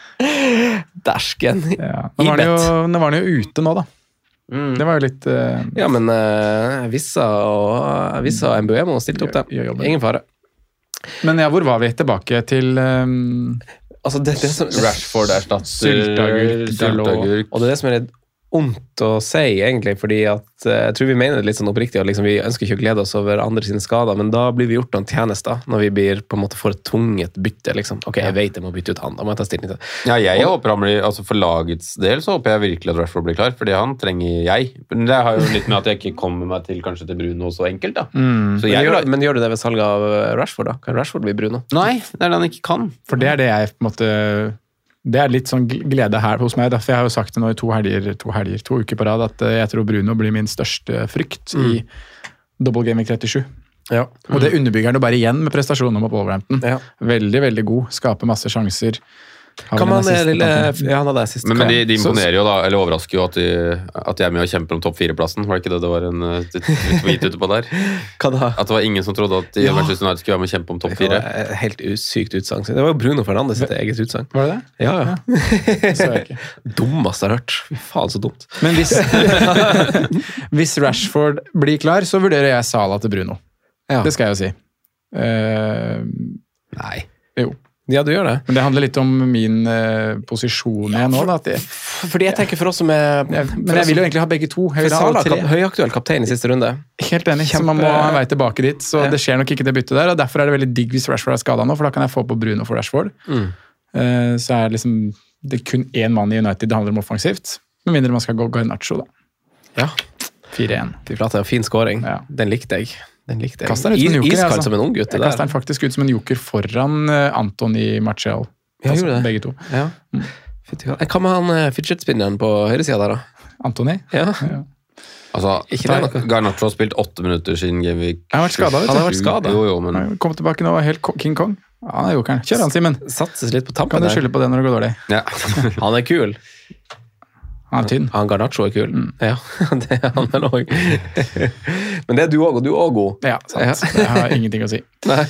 Speaker 4: Dersken.
Speaker 5: Ja. Nå var han jo ute nå, da. Det var jo litt
Speaker 4: Ja, men Vissa og Mbuemo stilte opp det. Ingen fare.
Speaker 5: Men ja, hvor var vi? Tilbake til
Speaker 4: Altså, det som,
Speaker 6: Rashford erstatter
Speaker 5: Sylteagurk.
Speaker 4: og det er det som er litt ondt å si, egentlig, fordi at jeg tror vi mener det litt sånn oppriktig, og liksom, vi ønsker ikke å glede oss over andre sine skader, men da blir vi gjort noen tjenester, når vi blir på en måte for et tvunget bytte, liksom. Ok, jeg vet jeg må bytte ut han, da må jeg ta stilling til det.
Speaker 6: Ja, jeg håper han blir, altså for lagets del så håper jeg virkelig at Rashford blir klar, fordi han trenger jeg. Men det har jo litt med at jeg ikke kommer meg til kanskje til Bruno så enkelt da. Så
Speaker 4: Men gjør du det ved salget av Rashford da? Kan Rashford bli Bruno?
Speaker 6: Nei, det er det han ikke kan.
Speaker 5: For det er det jeg på en måte Det er litt sånn glede her hos meg, for jeg har jo sagt det nå i 2 uker på rad, at jeg tror Bruno blir min største frykt i Double Game Week 37.
Speaker 4: Ja.
Speaker 5: Og det underbygger han jo bare igjen med prestasjonen mot Wolverhampton.
Speaker 4: Ja.
Speaker 5: Veldig, veldig god, skaper masse sjanser.
Speaker 4: Kan man lille... Ja, han hadde sist.
Speaker 6: Men de imponerer jo da, eller overrasker jo at de er med og kjemper om topp 4-plassen. Var det ikke det var en tweet ute på der?
Speaker 4: Hva da?
Speaker 6: At det var ingen som trodde at Manchester United skulle være med og kjempe om topp 4.
Speaker 4: Det var helt sykt utsagn. Det var jo Bruno Fernandes sitt eget utsagn.
Speaker 5: Var det det?
Speaker 4: Ja.
Speaker 5: Så jeg ikke.
Speaker 4: Dummest jeg har hørt. Fy faen, så dumt.
Speaker 5: Men hvis Rashford blir klar, så vurderer jeg Salah til Bruno.
Speaker 4: Ja.
Speaker 5: Det skal jeg jo si.
Speaker 4: Nei.
Speaker 5: Jo.
Speaker 4: Ja, du gjør det.
Speaker 5: Men det handler litt om min posisjon igjen nå. Da,
Speaker 4: fordi jeg tenker for oss som er...
Speaker 5: Men jeg vil jo egentlig ha begge to. Jeg vil ha alle
Speaker 4: Salah,
Speaker 5: 3.
Speaker 4: høyaktuell kaptein i siste runde.
Speaker 5: Helt enig, så man må ha en vei tilbake dit. Så det skjer nok ikke det byttet der, og derfor er det veldig digg hvis Rashford er skadet nå, for da kan jeg få på Bruno for Rashford. Så er det liksom det er kun én mann i United det handler om offensivt, med mindre man skal gå Garnacho da.
Speaker 4: Ja.
Speaker 5: 4-1.
Speaker 4: Fy flate, fin scoring.
Speaker 5: Ja.
Speaker 4: Den likte jeg.
Speaker 5: Kaster den ut som en joker,
Speaker 4: Iskald som en ung gutt.
Speaker 5: Jeg kaster den faktisk ut som en joker foran Anthony Martial.
Speaker 4: Ja, gjorde det.
Speaker 5: Begge to.
Speaker 4: Ja. Hva med han fidget-spinneren på høyresida der da?
Speaker 5: Anthony?
Speaker 4: Ja.
Speaker 6: Altså,
Speaker 4: Ikke det noe?
Speaker 6: Garnacho har spilt 8 minutter siden Game Week.
Speaker 5: Han har vært skadet, vet du.
Speaker 4: Han har vært skadet.
Speaker 6: Jo, men...
Speaker 5: Kom tilbake nå, helt King Kong. Han er jokeren. Kjør han, Simen.
Speaker 4: Satses litt på tampen
Speaker 5: Kan du
Speaker 4: der.
Speaker 5: skylde på det når det går dårlig?
Speaker 6: Ja.
Speaker 4: Han er kul.
Speaker 5: Han er tynn.
Speaker 4: Han Garnacho er kul. Ja, det er han vel også. Men det er du også, og du er også god.
Speaker 5: Ja, sant. Jeg har ingenting å si.
Speaker 4: Nei.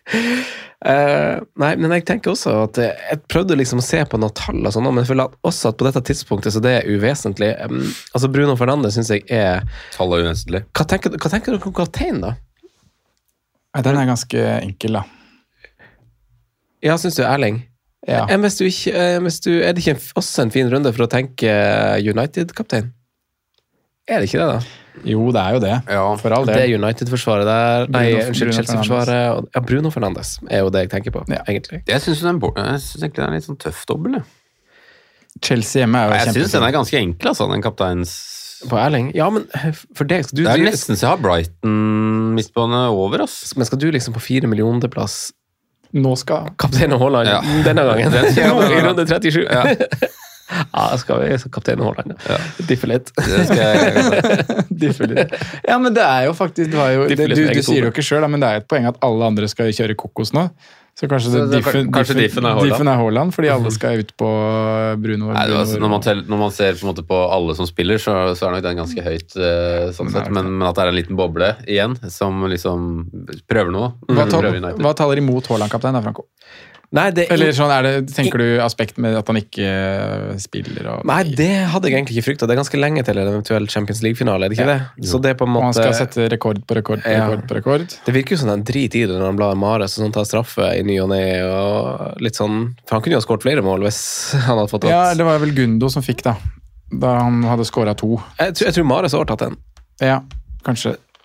Speaker 4: Nei, men jeg tenker også at jeg prøvde liksom å se på noen tall og sånn, men jeg føler også at på dette tidspunktet så det er uvesentlig. Altså Bruno Fernandes synes jeg er...
Speaker 6: Tallet er uvesentlig.
Speaker 4: Hva tenker du om kaptein da?
Speaker 5: Den er ganske enkel da.
Speaker 4: Ja, synes du Erling?
Speaker 5: Ja.
Speaker 4: Er det ikke også en fin runde for å tenke United-kaptein? Er det ikke det da?
Speaker 5: Jo, det er jo det.
Speaker 6: Ja.
Speaker 5: For all
Speaker 4: Det
Speaker 5: del.
Speaker 4: er United-forsvaret der. Nei, unnskyld,
Speaker 5: Bruno
Speaker 4: Chelsea-forsvaret. Ja, Bruno Fernandes er jo det jeg tenker på,
Speaker 5: Ja.
Speaker 4: egentlig.
Speaker 6: Jeg synes egentlig det er en litt sånn tøff dobbel.
Speaker 5: Chelsea hjemme er jo
Speaker 6: Jeg synes den er ganske enkel, altså, den kapteins...
Speaker 4: På Erling? Ja, men for deg skal du...
Speaker 6: Det er nesten så jeg har Brighton midtbane over, ass.
Speaker 4: Men skal du liksom på 4 millioner plass
Speaker 5: Nå skal
Speaker 4: kaptein og Haaland denne gangen?
Speaker 6: Den skal jeg
Speaker 4: Nå i
Speaker 6: bare-
Speaker 4: runde 37.
Speaker 6: Ja.
Speaker 4: Ja, skal vi så kaptein og Haaland. Ja. Diffe litt.
Speaker 6: Det skal jeg...
Speaker 5: Ja, men det er jo faktisk
Speaker 4: Differ litt
Speaker 5: du
Speaker 4: med eget
Speaker 5: sier jo
Speaker 4: hode.
Speaker 5: ikke selv, men det er et poeng at alle andre skal kjøre kokos nå. Så kanskje,
Speaker 6: Kanskje diffen er Haaland.
Speaker 5: Diffen er Haaland, fordi alle skal ut på Bruno.
Speaker 6: Nei, altså, når man ser på, en måte på alle som spiller, så er nok den ganske høyt, sånn sett. Men at det er en liten boble igjen, som liksom prøver noe. Prøver United.
Speaker 5: Hva taler imot Haaland-kaptein da, Franco?
Speaker 4: Nei,
Speaker 5: Eller sånn, tenker du aspekt med at han ikke spiller?
Speaker 4: Nei, det hadde jeg egentlig ikke fryktet. Det er ganske lenge til en eventuell Champions League-finale, er det ikke det? Så det er på en
Speaker 5: Og han
Speaker 4: måte...
Speaker 5: skal sette rekord på rekord på
Speaker 4: Ja.
Speaker 5: rekord på rekord.
Speaker 4: Det virker jo som en drit i det når han blar Mares og sånn tar straffe i ny og ned, og litt sånn... For han kunne jo ha skåret flere mål hvis han hadde fått
Speaker 5: Ja,
Speaker 4: tatt.
Speaker 5: det var vel Gundo som fikk da han hadde skåret 2.
Speaker 4: Jeg tror Mares har tatt den.
Speaker 5: Ja, kanskje.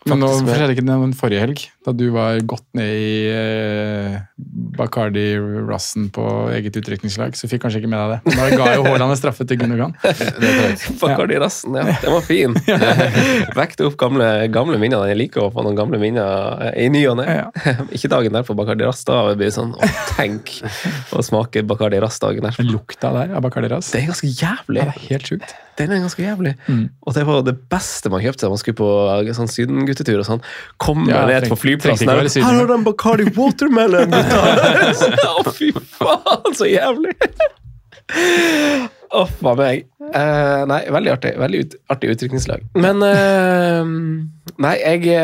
Speaker 5: Men nå
Speaker 4: Faktisk med-
Speaker 5: skjedde ikke det den forrige helg, da du var godt ned i Bacardi Russen på eget utrykningslag, så fikk kanskje ikke med deg det. Men da ga jo Haaland en straffe til Gundogan.
Speaker 4: Bacardi Rassen, ja. Den var fin. Vekte opp gamle minner. Jeg liker å få noen gamle minner i ny og ne.
Speaker 5: Ja.
Speaker 4: Ikke dagen der på Bacardi Rass, da blir det sånn, tenk å smake Bacardi Rass dagen der.
Speaker 5: Men lukta der av Bacardi Ras,
Speaker 4: Det er ganske jævlig.
Speaker 5: det er helt sjukt.
Speaker 4: Den er ganske jævlig. Og det var det beste man kjøpte da man skulle på sånn sydenguttetur og sånn. Komme
Speaker 5: Ja,
Speaker 4: ned på flyplassen
Speaker 5: trengte ikke
Speaker 4: der.
Speaker 5: være syden.
Speaker 4: Her har de Bacardi Watermelon, gutta! Å, fy faen, så jævlig! Å, faen meg. Nei, veldig artig. Veldig artig utrykningslag. Men nei,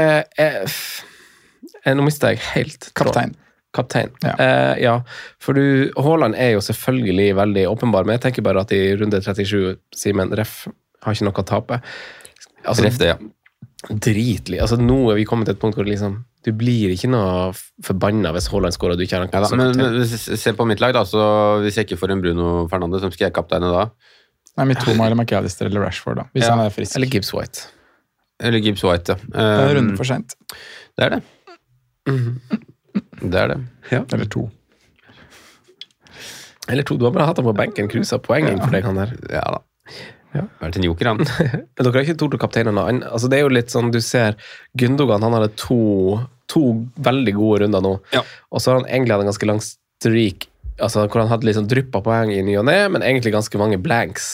Speaker 4: nå mistet jeg helt tråden.
Speaker 5: Kaptein.
Speaker 4: Kaptein.
Speaker 5: Ja.
Speaker 4: Ja, for Haaland er jo selvfølgelig veldig åpenbar, men jeg tenker bare at i runde 37, Simen, ref har ikke noe å tape. Altså,
Speaker 6: Treff det, ja.
Speaker 4: dritlig. Altså, nå er vi kommet til et punkt hvor liksom, du blir ikke noe forbanna hvis Haaland skårer og du ikke har en
Speaker 6: Ja, da, men se på mitt lag, da. Så hvis jeg ikke får en Bruno Fernandes, hvem skal jeg kapteine da?
Speaker 5: Nei, Mitoma eller McAllister eller Rashford, da, hvis han er frisk.
Speaker 4: Eller Gibbs White.
Speaker 6: Eller Gibbs White, ja.
Speaker 5: Det er en runde for sent.
Speaker 6: Det er det. Det er det.
Speaker 5: Eller 2.
Speaker 4: Eller 2. Du har bare hatt ham på benken. Cruisa poeng inn for deg, han der.
Speaker 6: Ja da.
Speaker 4: Ja.
Speaker 6: Vært en joker, han.
Speaker 4: Men dere har ikke tort å kapteine noe annet. Altså, det er jo litt sånn, du ser Gundogan, han hadde to veldig gode runder nå.
Speaker 6: Ja.
Speaker 4: Og så har han egentlig hatt en ganske lang streak, altså, hvor han hadde liksom dryppet poeng i ny og ne, men egentlig ganske mange blanks.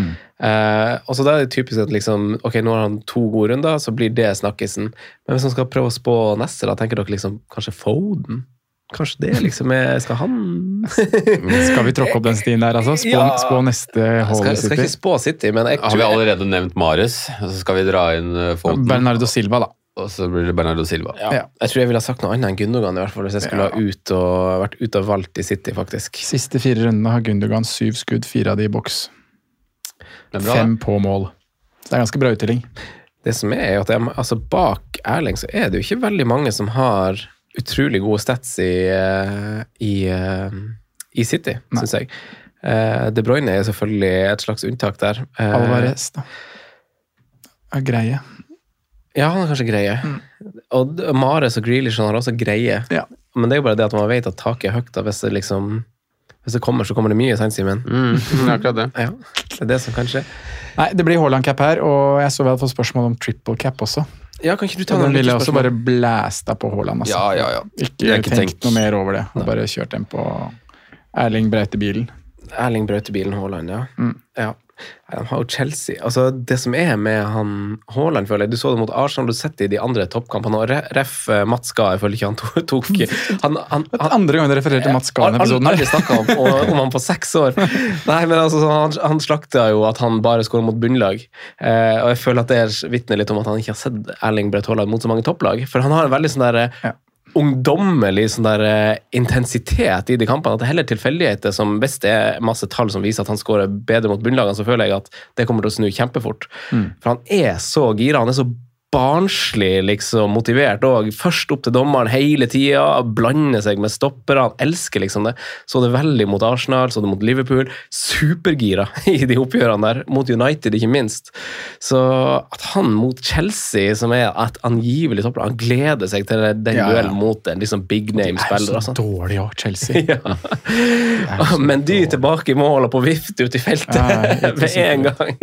Speaker 4: Og så da er det typisk at liksom, ok, nå har han 2 gode runder, så blir det snakkisen. Men hvis han skal prøve å spå neste, da tenker dere liksom, kanskje Foden? Kanskje det liksom skal han...
Speaker 5: Skal vi tråkke opp den stien der, altså? Spå neste Hall
Speaker 4: skal
Speaker 5: City.
Speaker 4: ikke spå City, men jeg
Speaker 6: Har vi allerede nevnt Mares, så skal vi dra inn Foden.
Speaker 5: Bernardo Silva, da.
Speaker 6: Og så blir det Bernardo Silva.
Speaker 4: Ja.
Speaker 5: Ja.
Speaker 4: Jeg tror jeg ville ha sagt noe annet enn Gundogan, i hvert fall, hvis jeg skulle ha vært ute og valgt i City, faktisk.
Speaker 5: Siste 4 rundene har Gundogan 7 skudd, 4 av de i boks.
Speaker 6: Det er bra,
Speaker 5: 5 på mål. Så det er ganske bra utdeling.
Speaker 4: Det som er jo at altså bak Erling så er det jo ikke veldig mange som har utrolig gode stats i City, synes jeg. De Bruyne er selvfølgelig et slags unntak der.
Speaker 5: Alvarez, da. Er greie.
Speaker 4: Ja, han er kanskje greie. Og Mares og Grealish han har også greie.
Speaker 5: Ja.
Speaker 4: Men det er jo bare det at man vet at taket er høyt, da, hvis det kommer, så kommer det mye, sant, Simen?
Speaker 6: det er akkurat det.
Speaker 4: Ja, det er det som kanskje...
Speaker 5: Nei, det blir Haaland-cap her, og jeg så vi hadde fått spørsmål om triple cap også.
Speaker 4: Ja, kan ikke du ta
Speaker 5: Og den
Speaker 4: noen
Speaker 5: ville jeg også
Speaker 4: lytterspørsmål?
Speaker 5: bare blæsta på Haaland, altså.
Speaker 6: Ja.
Speaker 5: Ikke
Speaker 6: ikke
Speaker 5: tenkt
Speaker 6: tenkt.
Speaker 5: noe mer over det. Og bare kjørt den på Erling Breite-bilen.
Speaker 4: Erling Brautebilen Haaland, ja. Ja. Nei, de har jo Chelsea. Altså, det som er med han Haaland, føler jeg, du så det mot Arsenal, du sett det i de andre toppkampene, og ref Mats Gahr, jeg føler ikke han tok...
Speaker 5: Andre gang det refererte Mats Gahr-episoden
Speaker 4: Aldri
Speaker 5: her.
Speaker 4: snakket om han på 6 år. Nei, men altså, han slakta jo at han bare skårer mot bunnlag. Og jeg føler at det vitner litt om at han ikke har sett Erling Braut Haaland mot så mange topplag. For han har en veldig sånn der ungdommelig sånn der intensitet i de kampene, at det heller tilfeldigheter som, hvis det er masse tall som viser at han skårer bedre mot bunnlagene, så føler jeg at det kommer til å snu kjempefort. For han er så gira, han er så barnslig liksom motivert og først opp til dommeren hele tida, blander seg med stoppere, han elsker liksom det. Så det veldig mot Arsenal, så det mot Liverpool, supergira i de oppgjørene der, mot United ikke minst. Så at han mot Chelsea, som er et angivelig topper, han gleder seg til den duellen mot en liksom big name-spiller.
Speaker 5: Det er så dårlig også, Chelsea.
Speaker 4: Ja. Men de tilbake i mål og på vift ut i feltet med en gang.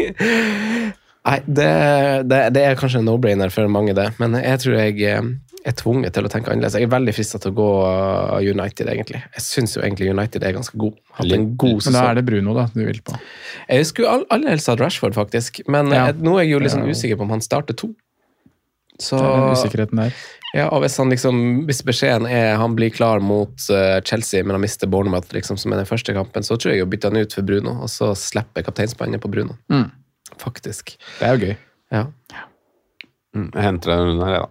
Speaker 4: Nei, det er kanskje en no-brainer for mange det, men jeg tror jeg er tvunget til å tenke annerledes. Jeg er veldig fristet til å gå United, egentlig. Jeg synes jo egentlig United er ganske god. Hatt en god sesong.
Speaker 5: Men da er det Bruno da, du vil på.
Speaker 4: Jeg skulle aller helst hatt Rashford, faktisk, men nå er jeg jo liksom usikker på om han starter 2. Så,
Speaker 5: det er den usikkerheten der.
Speaker 4: Ja, og hvis beskjeden er han blir klar mot Chelsea, men han mister Bournemouth liksom, som er den første kampen, så tror jeg å bytte han ut for Bruno, og så slipper kapteinspannet på Bruno. Faktisk.
Speaker 5: Det er jo gøy.
Speaker 4: Ja.
Speaker 6: Jeg henter den her, ja.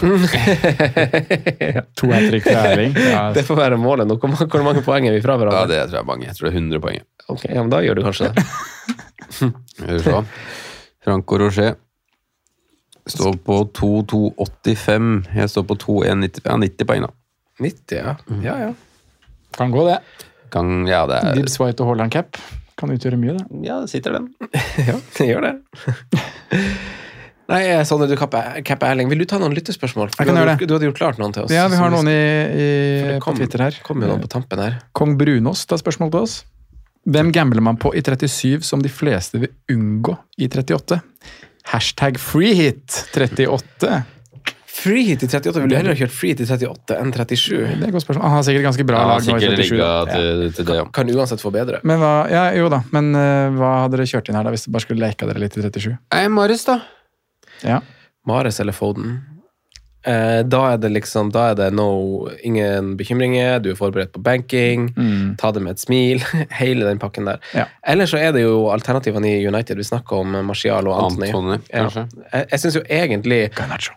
Speaker 5: 2 hat-trick til Erling. Ja.
Speaker 4: Det får være målet nå. Hvor mange poeng er vi fra
Speaker 6: Ja,
Speaker 4: hverandre?
Speaker 6: det tror jeg er mange. Jeg tror det er 100 poeng.
Speaker 4: Ok, ja, men da gjør du kanskje det.
Speaker 6: Skal vi se. Franco Rocher står på 2,285. Jeg står på 2,190. Ja, 90 poeng da.
Speaker 4: 90, ja. Ja.
Speaker 5: Kan gå det.
Speaker 6: Ja, det er...
Speaker 5: Gibbs White og Haaland cap kan utgjøre mye, det.
Speaker 6: Ja, det sitter den.
Speaker 4: Ja, det gjør det. Nei, Sondre, du kapper Erling. Vil du ta noen lyttespørsmål?
Speaker 5: Jeg kan gjøre det.
Speaker 4: Du hadde gjort klart noen til oss.
Speaker 5: Ja, vi har noen
Speaker 4: på
Speaker 5: Twitter her.
Speaker 4: Kom jo noen på tampen her.
Speaker 5: Kong Brunost har spørsmål til oss. Hvem gambler man på i 37 som de fleste vil unngå i 38? #freehit 38.
Speaker 4: Freehit i 38? Vil du heller ha kjørt freehit i 38 enn 37?
Speaker 5: Det er et godt spørsmål. Han har sikkert ganske bra lag nå i 37.
Speaker 6: Til det, ja.
Speaker 4: Kan uansett få bedre.
Speaker 5: Men hva hadde dere kjørt inn her da, hvis dere bare skulle leke dere litt i 37?
Speaker 6: Marius, da.
Speaker 5: Ja.
Speaker 4: Mares eller Foden. Da er det ingen bekymringer, du er forberedt på banking, ta det med et smil, hele den pakken der.
Speaker 5: Ja.
Speaker 4: Ellers så er det jo alternativene i United, vi snakker om Martial og Antony.
Speaker 6: kanskje.
Speaker 4: Jeg synes jo egentlig
Speaker 5: Garnacho.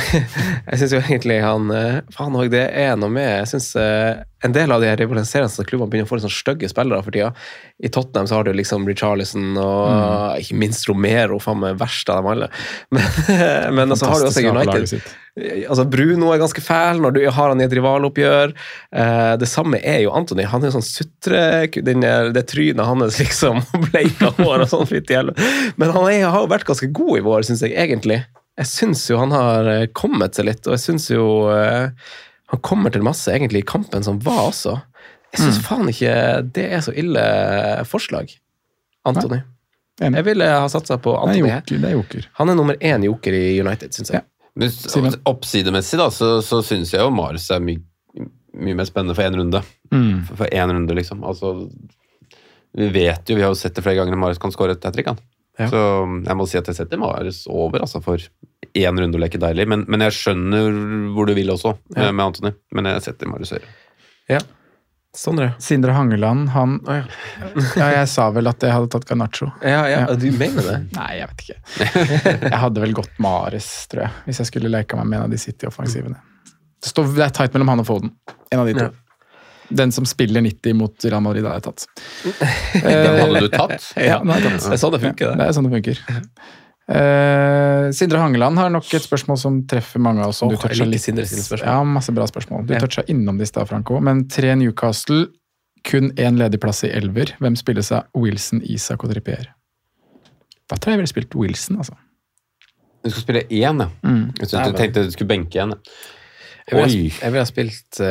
Speaker 4: det er noe med, jeg synes en del av de her rivaliserende klubbene begynner å få litt sånn stygge spillere for tida. I Tottenham så har du liksom Richarlison og ikke minst Romero, faen meg verst av dem alle. Men så har du også United. Altså Bruno er ganske fæl når du har han i et rivaloppgjør. Det samme er jo Antony. Han er jo sånn det trynet hans liksom, bleika hår og sånn flytt i hele. Men han har jo vært ganske god i vår, synes jeg, egentlig. Jeg synes jo han har kommet seg litt, og jeg synes jo han kommer til masse egentlig i kampen som var også. Jeg synes faen ikke det er så ille forslag, Antony. Jeg ville ha satset på Antony her.
Speaker 5: Det er joker.
Speaker 4: Han er nummer 1 joker i United, synes jeg.
Speaker 5: Ja.
Speaker 6: Men oppsidemessig da, så synes jeg jo Marius er mye mer spennende for en runde. For en runde, liksom. Altså, vi vet jo, vi har jo sett det flere ganger når Marius kan skåre et hat-trick, han. Ja. Så jeg må si at jeg setter Marius over, altså for en runde å leke deilig, men jeg skjønner hvor du vil også med Antony, men jeg setter Marius høyre.
Speaker 4: Ja, Sondre.
Speaker 5: Sindre Hangeland, han jeg sa vel at jeg hadde tatt Garnacho.
Speaker 4: Ja, du mener det?
Speaker 5: Nei, jeg vet ikke. Jeg hadde vel gått Mares, tror jeg, hvis jeg skulle leke meg med en av de City-offensivene. Det er tight mellom han og Foden, en av de to. Den som spiller 90 mot Real Madrid har jeg tatt.
Speaker 6: Den hadde du tatt?
Speaker 5: Ja, den har jeg tatt.
Speaker 4: Det er sånn det funker.
Speaker 5: Det er sånn det funker. Sindre Hangeland har nok et spørsmål som treffer mange av oss.
Speaker 4: Jeg liker Sindre sine spørsmål.
Speaker 5: Ja, masse bra spørsmål. Du toucha innom de sted, Franco. Men 3 Newcastle, kun 1 ledig plass i elver. Hvem spiller seg Wilson, Isak og Trippier? Da tror jeg ville spilt Wilson, altså.
Speaker 6: Du skal spille 1, ja. Jeg tenkte du skulle benke 1.
Speaker 4: Jeg vil ha spilt...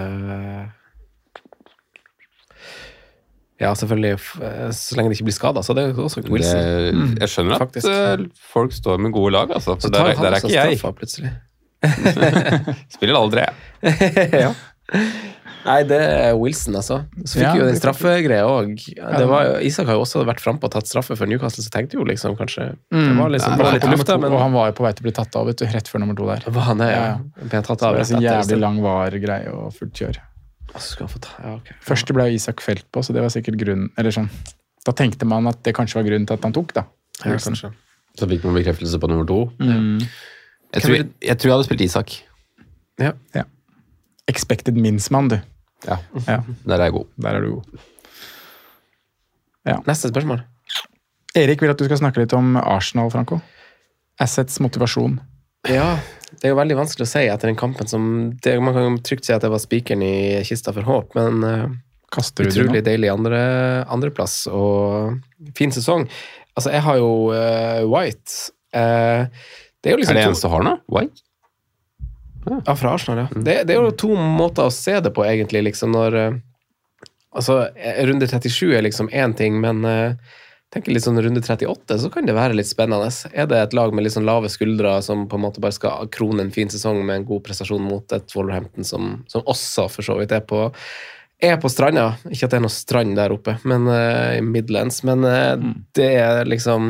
Speaker 4: Ja, selvfølgelig, så lenge det ikke blir skadet, så det er jo også Wilson.
Speaker 6: Jeg skjønner
Speaker 4: faktisk.
Speaker 6: At folk står med gode lag, altså.
Speaker 4: Så
Speaker 6: der er ikke jeg.
Speaker 4: Straffa, plutselig.
Speaker 6: Spiller aldri, jeg.
Speaker 4: Ja. Nei, det er Wilson, altså. Så fikk jo den straffegreia også. Isak har jo også vært fremme og tatt straffe for Newcastle, så tenkte jo liksom kanskje det var liksom bare litt lufta, men...
Speaker 5: Og han var jo på vei til å bli tatt av, vet du, rett før nummer 2 der.
Speaker 4: Var han det, ja. Ble han tatt av
Speaker 5: rett etter. Så jævlig lang var-greie og fullt kjør.
Speaker 4: Okay.
Speaker 5: Først ble Isak felt på, så det var sikkert grunnen, eller sånn. Da tenkte man at det kanskje var grunnen til at han tok, da.
Speaker 4: Ja,
Speaker 6: så fikk man bekreftelse på nummer 2. Jeg tror jeg hadde spilt Isak.
Speaker 4: Ja.
Speaker 5: Expected minst-mann, du.
Speaker 6: Ja. Der er jeg god.
Speaker 5: Der er du god. Ja.
Speaker 4: Neste spørsmål.
Speaker 5: Erik vil at du skal snakke litt om Arsenal, Franco. Assets, motivasjon.
Speaker 4: Ja, det er jo veldig vanskelig å si etter den kampen som... man kan jo trygt si at det var spikeren i kista for håp, men utrolig deilig andreplass og fin sesong. Altså, jeg har jo White. Det er jo liksom...
Speaker 6: Er det eneste du har nå? White?
Speaker 4: Ja, fra Arsenal, ja. Det er jo 2 måter å se det på, egentlig, liksom, når... Altså, runde 37 er liksom en ting, men... tenker litt sånn runde 38, så kan det være litt spennende. Er det et lag med litt sånn lave skuldre som på en måte bare skal krone en fin sesong med en god prestasjon mot et Wolverhampton som også for så vidt er på stranda. Ikke at det er noe strand der oppe, men i Midlands. Men det er liksom...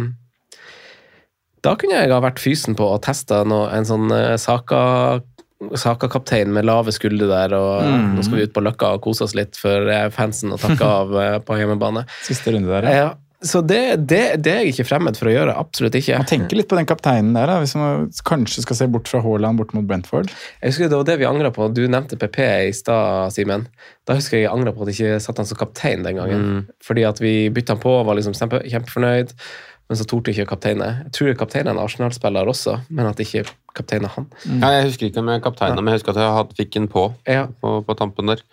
Speaker 4: Da kunne jeg ha vært fysen på å teste en sånn Saka-kaptein med lave skuldre der, og nå skal vi ut på Løkka og kose oss litt for fansen og takke av på hjemmebane.
Speaker 5: Siste runde der, ja.
Speaker 4: Så det er jeg ikke fremmed for å gjøre, absolutt ikke.
Speaker 5: Man tenker litt på den kapteinen der, da, hvis man kanskje skal se bort fra Haaland bort mot Brentford.
Speaker 4: Jeg husker det var det vi angret på. Du nevnte PP i stad, Simen. Da husker jeg angret på at jeg ikke satt han som kaptein den gangen. Fordi at vi bytte han på, var liksom kjempefornøyd, men så torde ikke kapteine. Jeg tror kapteinen er en Arsenal-spiller også, men at ikke kapteinen han.
Speaker 6: Ja, jeg husker ikke om jeg kapteinen, men jeg husker at jeg fikk en på tampen der.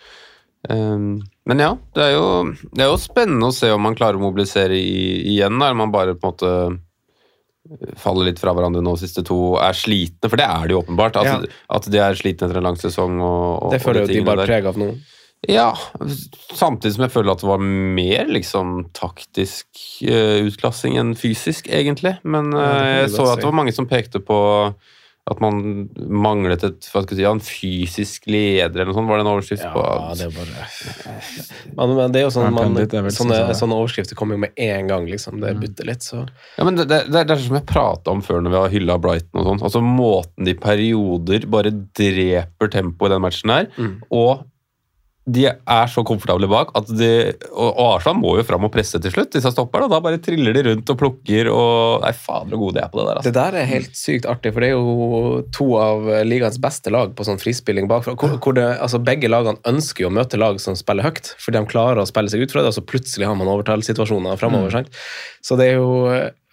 Speaker 6: Men ja, det er jo spennende å se om man klarer å mobilisere igjen, der man bare på en måte faller litt fra hverandre nå, siste to, er slitne, for det er det jo åpenbart, at de er slitne etter en lang sesong. Og
Speaker 4: det føler jo de bare preg av nå.
Speaker 6: Ja, samtidig som jeg føler at det var mer liksom taktisk utklassing enn fysisk, egentlig. Men jeg så at det var mange som pekte på at man manglet en fysisk leder eller noe sånt, var det en overskrift på at...
Speaker 4: det er bare... Men det er jo sånn, sånne overskrifter kommer jo med en gang, liksom. Det butter litt, så... Ja, men
Speaker 6: det er som jeg pratet om før når vi har hyllet Brighton og sånt. Altså, måten de perioder bare dreper tempo i den matchen her, og de er så komfortable bak at og Arsenal må jo fram og presse til slutt, disse stopperne, og da bare triller de rundt og plukker, og fader og gode de er på det der. Altså.
Speaker 4: Det der er helt sykt artig, for det er jo to av ligaens beste lag på sånn frispilling bakfra, hvor begge lagene ønsker å møte lag som spiller høyt, for de klarer å spille seg ut fra det, og så plutselig har man overtalssituasjoner fremover, sant? Så det er jo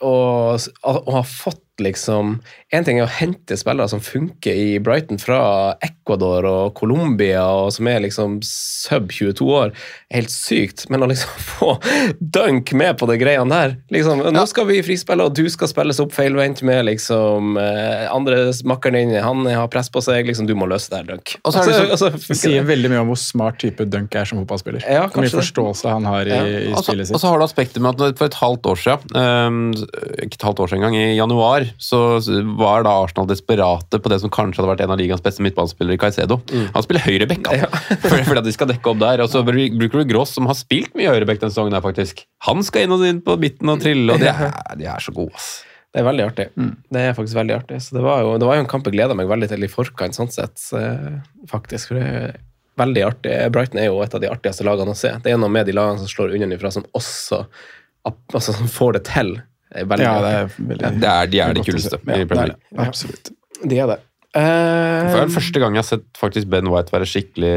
Speaker 4: å ha fått liksom, en ting er å hente spillere som funker i Brighton fra Ecuador og Colombia, og som er liksom sub 22 år, helt sykt, men å liksom få Dunk med på det greiene der, liksom, nå skal vi frispille, og du skal spilles opp feilvendt med liksom, andre makkeren din, han har press på seg, liksom, du må løse det her, Dunk.
Speaker 5: Og så det sier veldig mye om hvor smart type Dunk er som fotballspiller. Ja, hvor mye forståelse han har i spillet sitt.
Speaker 6: Og så har du aspektet med at for et halvt år siden, ikke et halvt år siden engang, i januar, så var da Arsenal desperate på det som kanskje hadde vært en av ligaens beste midtbanespillere, Caicedo. Han spiller høyrebekk, fordi at de skal dekke opp der, og så bruker du Gross, som har spilt mye høyrebekk den sesongen her, faktisk. Han skal inn på midten og trille, og de er så gode, ass.
Speaker 4: Det er veldig artig. Det er faktisk veldig artig. Så det var jo en kamp jeg gleder meg veldig til i forkant, sånn sett, faktisk, for det er veldig artig. Brighton er jo et av de artigste lagene å se. Det er noe med de lagene som slår underifra, som også som får det til.
Speaker 5: Det er
Speaker 6: de er de kuleste i Premier League.
Speaker 5: Absolutt.
Speaker 4: De er det.
Speaker 6: Det var den første gang jeg har sett faktisk Ben White være skikkelig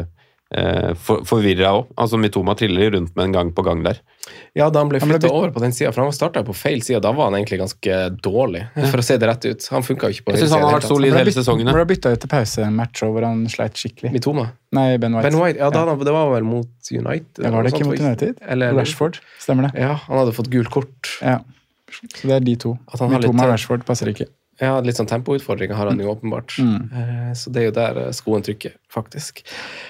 Speaker 6: forvirret også. Altså Mitoma triller rundt med en gang på gang der.
Speaker 4: Ja, da han ble flyttet over på den siden, for han startet på feil side, da var han egentlig ganske dårlig, for å se det rett ut. Han funket jo ikke på
Speaker 6: høyre side. Jeg synes han har vært solid hele sesongen.
Speaker 5: Hvor har byttet ut til pause en match hvor han sleit skikkelig?
Speaker 4: Mitoma?
Speaker 5: Nei, Ben White.
Speaker 4: Ja, det var vel mot United.
Speaker 5: Var det ikke mot United? Eller Rashford, stemmer det?
Speaker 4: Ja, han hadde fått gult kort.
Speaker 5: Ja, så det er de to. Mitoma og Rashford passer ikke.
Speaker 4: Ja, litt sånn tempoutfordringer har han jo åpenbart. Så det er jo der skoen trykker, faktisk.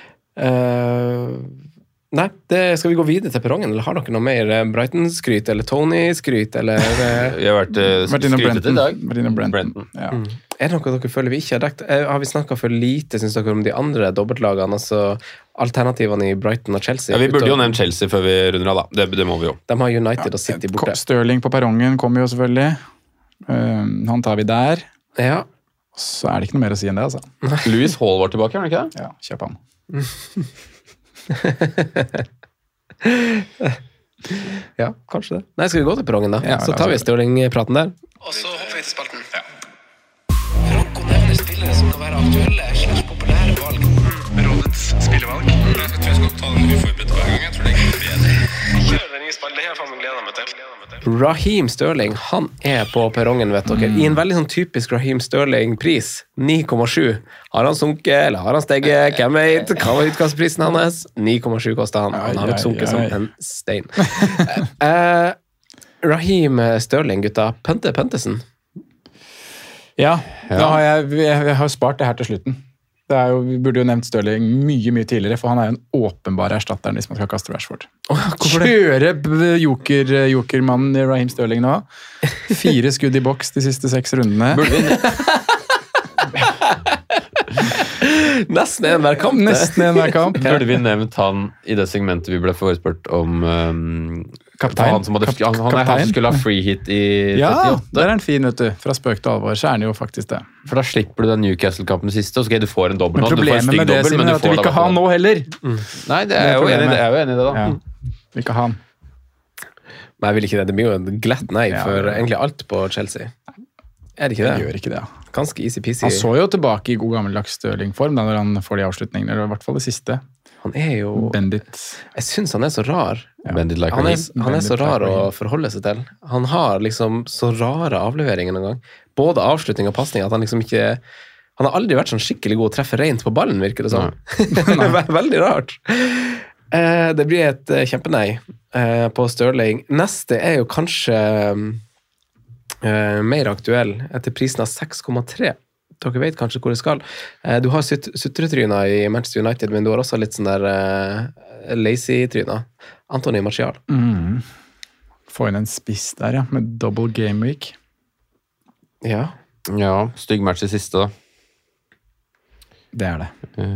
Speaker 4: Nei, skal vi gå videre til perrongen, eller har dere noe mer Brighton-skryt, eller Tony-skryt, eller...
Speaker 6: Jeg har vært skrytet i dag.
Speaker 5: Brenton. Ja.
Speaker 4: Er det noe dere føler vi ikke har dekt? Har vi snakket for lite, synes dere, om de andre dobbeltlagene, altså alternativene i Brighton og Chelsea?
Speaker 6: Ja, vi burde jo nevnt Chelsea før vi runder av, da. Det må vi jo.
Speaker 4: De har United og City borte.
Speaker 5: Sterling på perrongen kommer jo selvfølgelig. Han tar vi der.
Speaker 4: Ja.
Speaker 5: Så er det ikke noe mer å si enn det, altså.
Speaker 6: Lewis Hall var tilbake, er han ikke det?
Speaker 5: Ja, kjøp han.
Speaker 4: Ja, kanskje det. Nei, skal vi gå til perrongen da? Ja, så tar vi Sterling-praten der. Og så hopper vi til spalten. Franco nevner spillere som kan være aktuelle / populære valg. Rådets spillevalg. Jeg tror jeg skal ta den uforberedt hver gang. Jeg tror det er ikke bedre. Kjør den nye spillet. Det her faen gleder meg til. Raheem Sterling, han er på perrongen, vet dere. I en veldig sånn typisk Raheem Sterling-pris, 9,7. Har han sunket, eller har han steget? Hvem vet? Hva var utkastprisen hans? 9,7 kostet han. Han har nok sunket som en stein. Raheem Sterling, gutta. Pøntesen.
Speaker 5: Ja, jeg har spart det her til slutten. Vi burde jo nevnt Sterling mye tidligere, for han er jo en åpenbar erstatter hvis man skal kaste Rashford. Kjøre jokermannen i Raheem Sterling nå. 4 skudd i boks de siste 6 rundene.
Speaker 4: Nesten en hver kamp.
Speaker 6: Burde vi nevnt han i det segmentet vi ble forespurt om
Speaker 5: kaptein?
Speaker 6: Han skulle ha free hit i 38.
Speaker 5: Ja, der er han fin, vet du. Fra spøk til alvor, så er han jo faktisk det.
Speaker 6: For da slipper du den Newcastle-kampen siste, og så skal du få en dobbelt.
Speaker 5: Men problemet med det, Simen, er at du vil ikke ha han nå heller.
Speaker 6: Nei, jeg er jo enig i det da.
Speaker 5: Ja, vil ikke ha han.
Speaker 4: Men jeg vil ikke det. Det blir jo en glatt nei for egentlig alt på Chelsea. Er det ikke det?
Speaker 5: Jeg gjør ikke det, ja.
Speaker 4: Ganske easy-peasy.
Speaker 5: Han så jo tilbake i god gammeldags Sterling-form da når han får de avslutningene, eller i hvert fall det siste.
Speaker 4: Han er jo...
Speaker 5: Bandit.
Speaker 4: Jeg synes han er så rar.
Speaker 5: Ja.
Speaker 6: Like
Speaker 4: han er så rar å forholde seg til. Han har liksom så rare avleveringer noen gang. Både avslutning og passning, at han liksom ikke... Han har aldri vært sånn skikkelig god å treffe rent på ballen, virker det sånn. Veldig rart. Det blir et kjempenei på Sterling. Neste er jo kanskje... mer aktuell, etter prisen av 6,3. Dere vet kanskje hvor det skal. Du har sutretryner i Manchester United, men du har også litt sånn der lazy-tryner. Anthony Martial.
Speaker 5: Få inn en spiss der, ja, med double game week.
Speaker 4: Ja.
Speaker 6: Ja, stygg match i siste da.
Speaker 5: Det er det.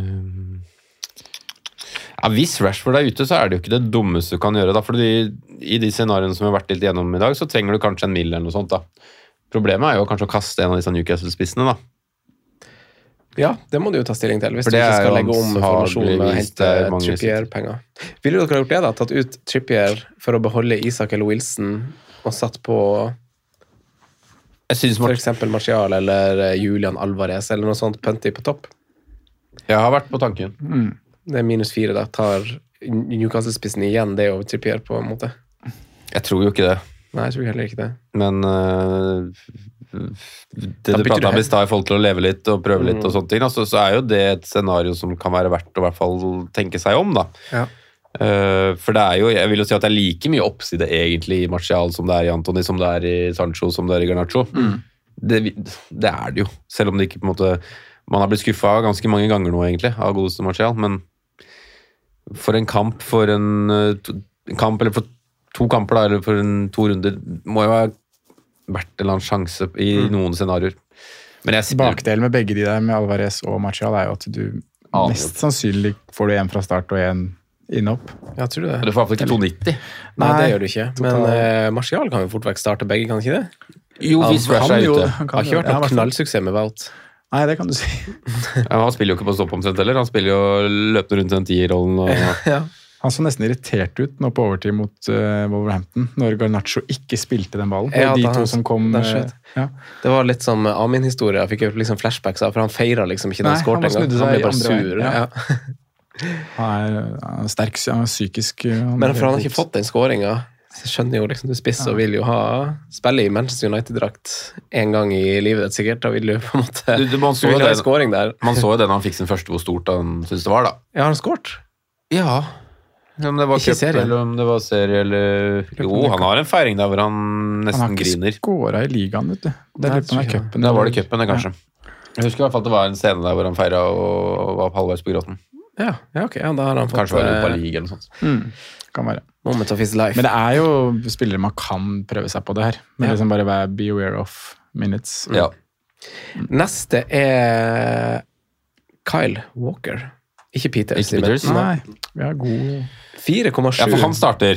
Speaker 6: Ja, hvis Rashford er ute, så er det jo ikke det dummeste du kan gjøre da, fordi i de scenarioene som vi har vært litt gjennom i dag, så trenger du kanskje en mil eller noe sånt da. Problemet er jo kanskje å kaste en av disse Newcastle-spissene da.
Speaker 4: Ja, det må du jo ta stilling til, hvis
Speaker 6: For
Speaker 4: du
Speaker 6: det
Speaker 4: ikke
Speaker 6: er
Speaker 4: skal
Speaker 6: jo
Speaker 4: legge om formasjonen og
Speaker 6: antageligvis
Speaker 4: hente
Speaker 6: det mange
Speaker 4: Trippier-penger. Ville dere gjort det da? Tatt ut Trippier for å beholde Isak eller Wilson, og satt på
Speaker 6: Jeg synes
Speaker 4: for eksempel Martial eller Julian Alvarez, eller noe sånt pøntig på topp?
Speaker 6: Jeg har vært på tanken.
Speaker 4: Det er -4 da. Tar Newcastle-spissen igjen det over Trippier på en måte?
Speaker 6: Jeg tror jo ikke det.
Speaker 4: Nei, jeg tror heller ikke det.
Speaker 6: Men det du pratet om i stad, i forhold til å leve litt og prøve litt og sånne ting, altså, så er jo det et scenario som kan være verdt å i hvert fall tenke seg om da.
Speaker 4: Ja.
Speaker 6: For det er jo, jeg vil jo si at det er like mye oppside egentlig i Martial som det er i Antony, som det er i Sancho, som det er i Garnacho. Det er det jo, selv om det ikke på en måte man har blitt skuffet ganske mange ganger nå egentlig av godeste Martial, men for en kamp, for en kamp eller for 2 kamper da, eller for 2 runder, må jo ha vært en eller annen sjanse i noen scenarioer. Men
Speaker 5: Bakdelen med begge de der, med Alvarez og Martial, er jo at du mest sannsynlig får du en fra start og en innopp.
Speaker 4: Ja, tror du det?
Speaker 6: Du får i hvert fall ikke 2,90.
Speaker 4: Nei, det gjør du ikke. Men Martial kan jo fort vekk starte begge, kan ikke det?
Speaker 6: Jo, hvis Rash er ute.
Speaker 4: Han har ikke vært noen knallsuksess med Wout.
Speaker 5: Nei, det kan du si.
Speaker 6: Ja, han spiller jo ikke på stopp omtrent heller. Han spiller jo løpende rundt den 10-rollen. Og
Speaker 4: Ja.
Speaker 5: Han så nesten irritert ut nå på overtid mot Wolverhampton, når Garnacho ikke spilte den ballen.
Speaker 4: Ja,
Speaker 5: Og de
Speaker 4: da
Speaker 5: to
Speaker 4: han-
Speaker 5: som kom...
Speaker 4: da skjøt.
Speaker 5: ja.
Speaker 4: Det var litt som Amin-historie. Jeg fikk jo liksom flashbacks av, for han feiret liksom ikke den
Speaker 5: Nei,
Speaker 4: skåret
Speaker 5: han
Speaker 4: engang.
Speaker 5: snudde
Speaker 4: Han
Speaker 5: seg
Speaker 4: ble bare
Speaker 5: andre veien.
Speaker 4: sur.
Speaker 5: Ja.
Speaker 4: Ja.
Speaker 5: Han er sterk, han er psykisk...
Speaker 4: Men for han har ikke fått den skåringen. Så jeg skjønner jo liksom du spiss og vil jo spille i Manchester United-drakt en gang i livet ditt sikkert. Da vil du på en måte
Speaker 6: man
Speaker 4: du
Speaker 6: så
Speaker 4: vil
Speaker 6: jo
Speaker 4: ha en
Speaker 6: det,
Speaker 4: skåring der.
Speaker 6: man så jo det når han fikk sin første hvor stort han syntes det var da.
Speaker 4: Ja, har han skåret?
Speaker 6: Ja. Om det var
Speaker 4: Ikke
Speaker 6: cup,
Speaker 4: serie.
Speaker 6: eller om det var serie, eller... Jo, han har en feiring der hvor han
Speaker 5: Han har
Speaker 6: nesten
Speaker 5: ikke
Speaker 6: griner.
Speaker 5: skåret i ligaen, vet du. Det
Speaker 4: Nei,
Speaker 5: er litt på den
Speaker 4: tror jeg.
Speaker 5: cupen.
Speaker 6: Da var det cupen, det kanskje. Jeg husker i hvert fall at det var en scene der hvor han feiret og var halvveis på gråten.
Speaker 4: Ja, ok. Ja, da har han fått
Speaker 6: Kanskje var Europa League eller noe sånt.
Speaker 5: Kan være.
Speaker 4: moment of his life.
Speaker 5: Men det er jo spillere man kan prøve seg på det her. Men
Speaker 4: Ja.
Speaker 5: liksom bare være be aware of minutes.
Speaker 6: Ja.
Speaker 4: Neste er Kyle Walker. Ikke Peters.
Speaker 6: Ikke Peters.
Speaker 5: Nei, vi har god...
Speaker 4: 4,7.
Speaker 6: Ja, for han starter.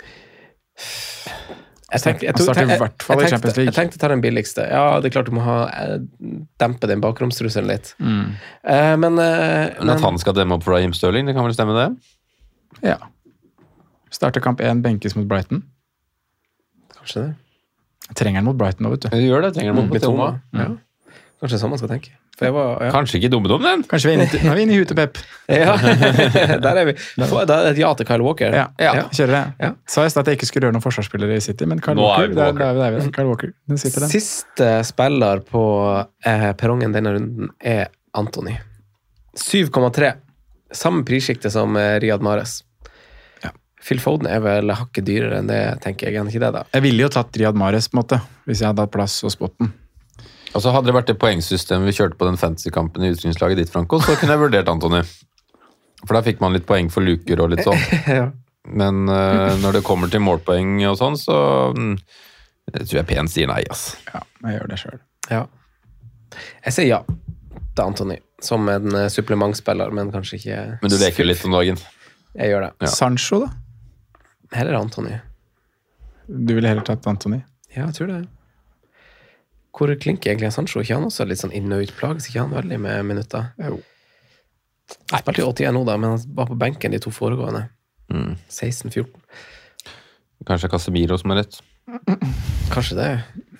Speaker 4: Jeg
Speaker 5: Han starter i hvert fall i Champions League.
Speaker 4: Jeg tenkte å ta den billigste. Ja, det er klart du må dempe den bakromstrusselen litt. Men
Speaker 6: Men at han skal demme opp for Raheem Sterling, det kan vel stemme det?
Speaker 5: Ja. Starter kamp 1, benkes mot Brighton.
Speaker 4: kanskje det.
Speaker 5: Trenger han mot Brighton nå, vet du.
Speaker 6: Du gjør det, trenger han mot Toma.
Speaker 4: Ja. Kanskje det er sånn man skal tenke. For jeg var, ja.
Speaker 6: Kanskje ikke dummedom, den?
Speaker 5: Kanskje vi er inne, nå er vi inne i huet til Pep.
Speaker 4: Ja, der er vi. Da er det et ja til Kyle Walker.
Speaker 5: Ja,
Speaker 4: Ja.
Speaker 5: kjører det.
Speaker 4: Ja.
Speaker 5: Sa jeg at jeg ikke skulle røre noen forsvarsspillere i City, men Kyle
Speaker 6: Nå er
Speaker 5: Walker,
Speaker 6: vi på
Speaker 5: der
Speaker 6: Walker.
Speaker 5: er vi. Kyle Walker, den sitter den.
Speaker 4: Siste spiller på perrongen denne runden er Anthony. 7,3. Samme prissjikte som Riyad Mahrez.
Speaker 5: Ja.
Speaker 4: Phil Foden er vel hakket dyrere enn det, tenker jeg. Er ikke det da?
Speaker 5: Jeg ville jo tatt Riyad Mahrez, på en måte, hvis jeg hadde hatt plass og spotten.
Speaker 6: Og så hadde det vært det poengsystemet vi kjørte på den fantasy-kampen i utstillingslaget ditt, Franco, så kunne jeg vurdert Antony. For da fikk man litt poeng for luker og litt sånn.
Speaker 4: Ja.
Speaker 6: Men når det kommer til målpoeng og sånn, så jeg tror jeg pent sier nei, ass.
Speaker 5: Ja, jeg gjør det selv.
Speaker 4: Ja. Jeg sier ja til Anthony, som en supplementspiller, men kanskje ikke...
Speaker 6: Men du leker jo litt om dagen.
Speaker 4: Jeg gjør det.
Speaker 6: Ja.
Speaker 5: Sancho, da?
Speaker 4: Heller Anthony.
Speaker 5: Du ville heller tatt Antony?
Speaker 4: Ja, jeg tror det. Hvor klinker egentlig Sancho? Ikke han også litt sånn inn- og utplages? Ikke han veldig med minutter?
Speaker 5: Jo.
Speaker 4: Han spilte jo 81 nå da, men han var på benken de 2 foregående. 16-14.
Speaker 6: Kanskje Casemiro som er rett.
Speaker 4: Kanskje det.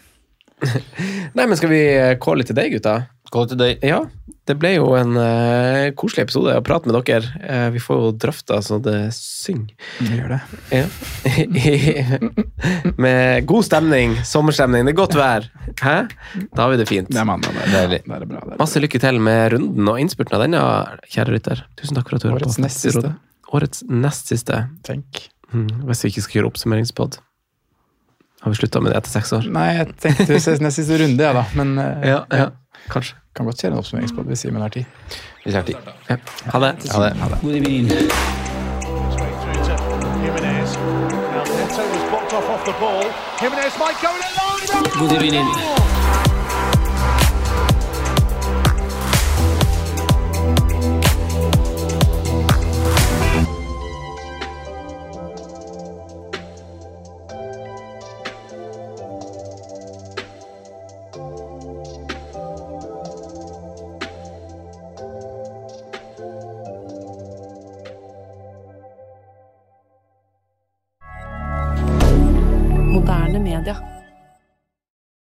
Speaker 4: Nei, men skal vi calle til deg, gutta?
Speaker 6: Call it a day.
Speaker 4: Ja, det ble jo en koselig episode å prate med dere. Vi får jo drøfta så det synger.
Speaker 5: Vi gjør det.
Speaker 4: Ja. Med god stemning, sommerstemning, det er godt vær. Hæ? Da har vi det fint.
Speaker 5: Det er mandag. Det er
Speaker 6: Deilig.
Speaker 5: bra. Det er bra.
Speaker 4: Masse lykke til med runden og innspurten av denne, kjære rytter. Tusen takk for at du hører på.
Speaker 5: Årets nest siste.
Speaker 4: Årets nest siste.
Speaker 5: Tenk.
Speaker 4: Hvis vi ikke skal gjøre oppsummeringspod. Har vi sluttet med det etter 6 år?
Speaker 5: Nei, jeg tenkte neste runde, ja da. Men
Speaker 4: kanskje.
Speaker 5: kan godt kjøre en oppsummeringspod hvis Simen har tid.
Speaker 6: Hvis jeg har tid.
Speaker 4: Ja. Ha det.
Speaker 3: Good evening.
Speaker 7: Jimenez. Now Neto was blocked off the ball. Jimenez might go in alone.
Speaker 3: Good evening.
Speaker 1: Moderne media.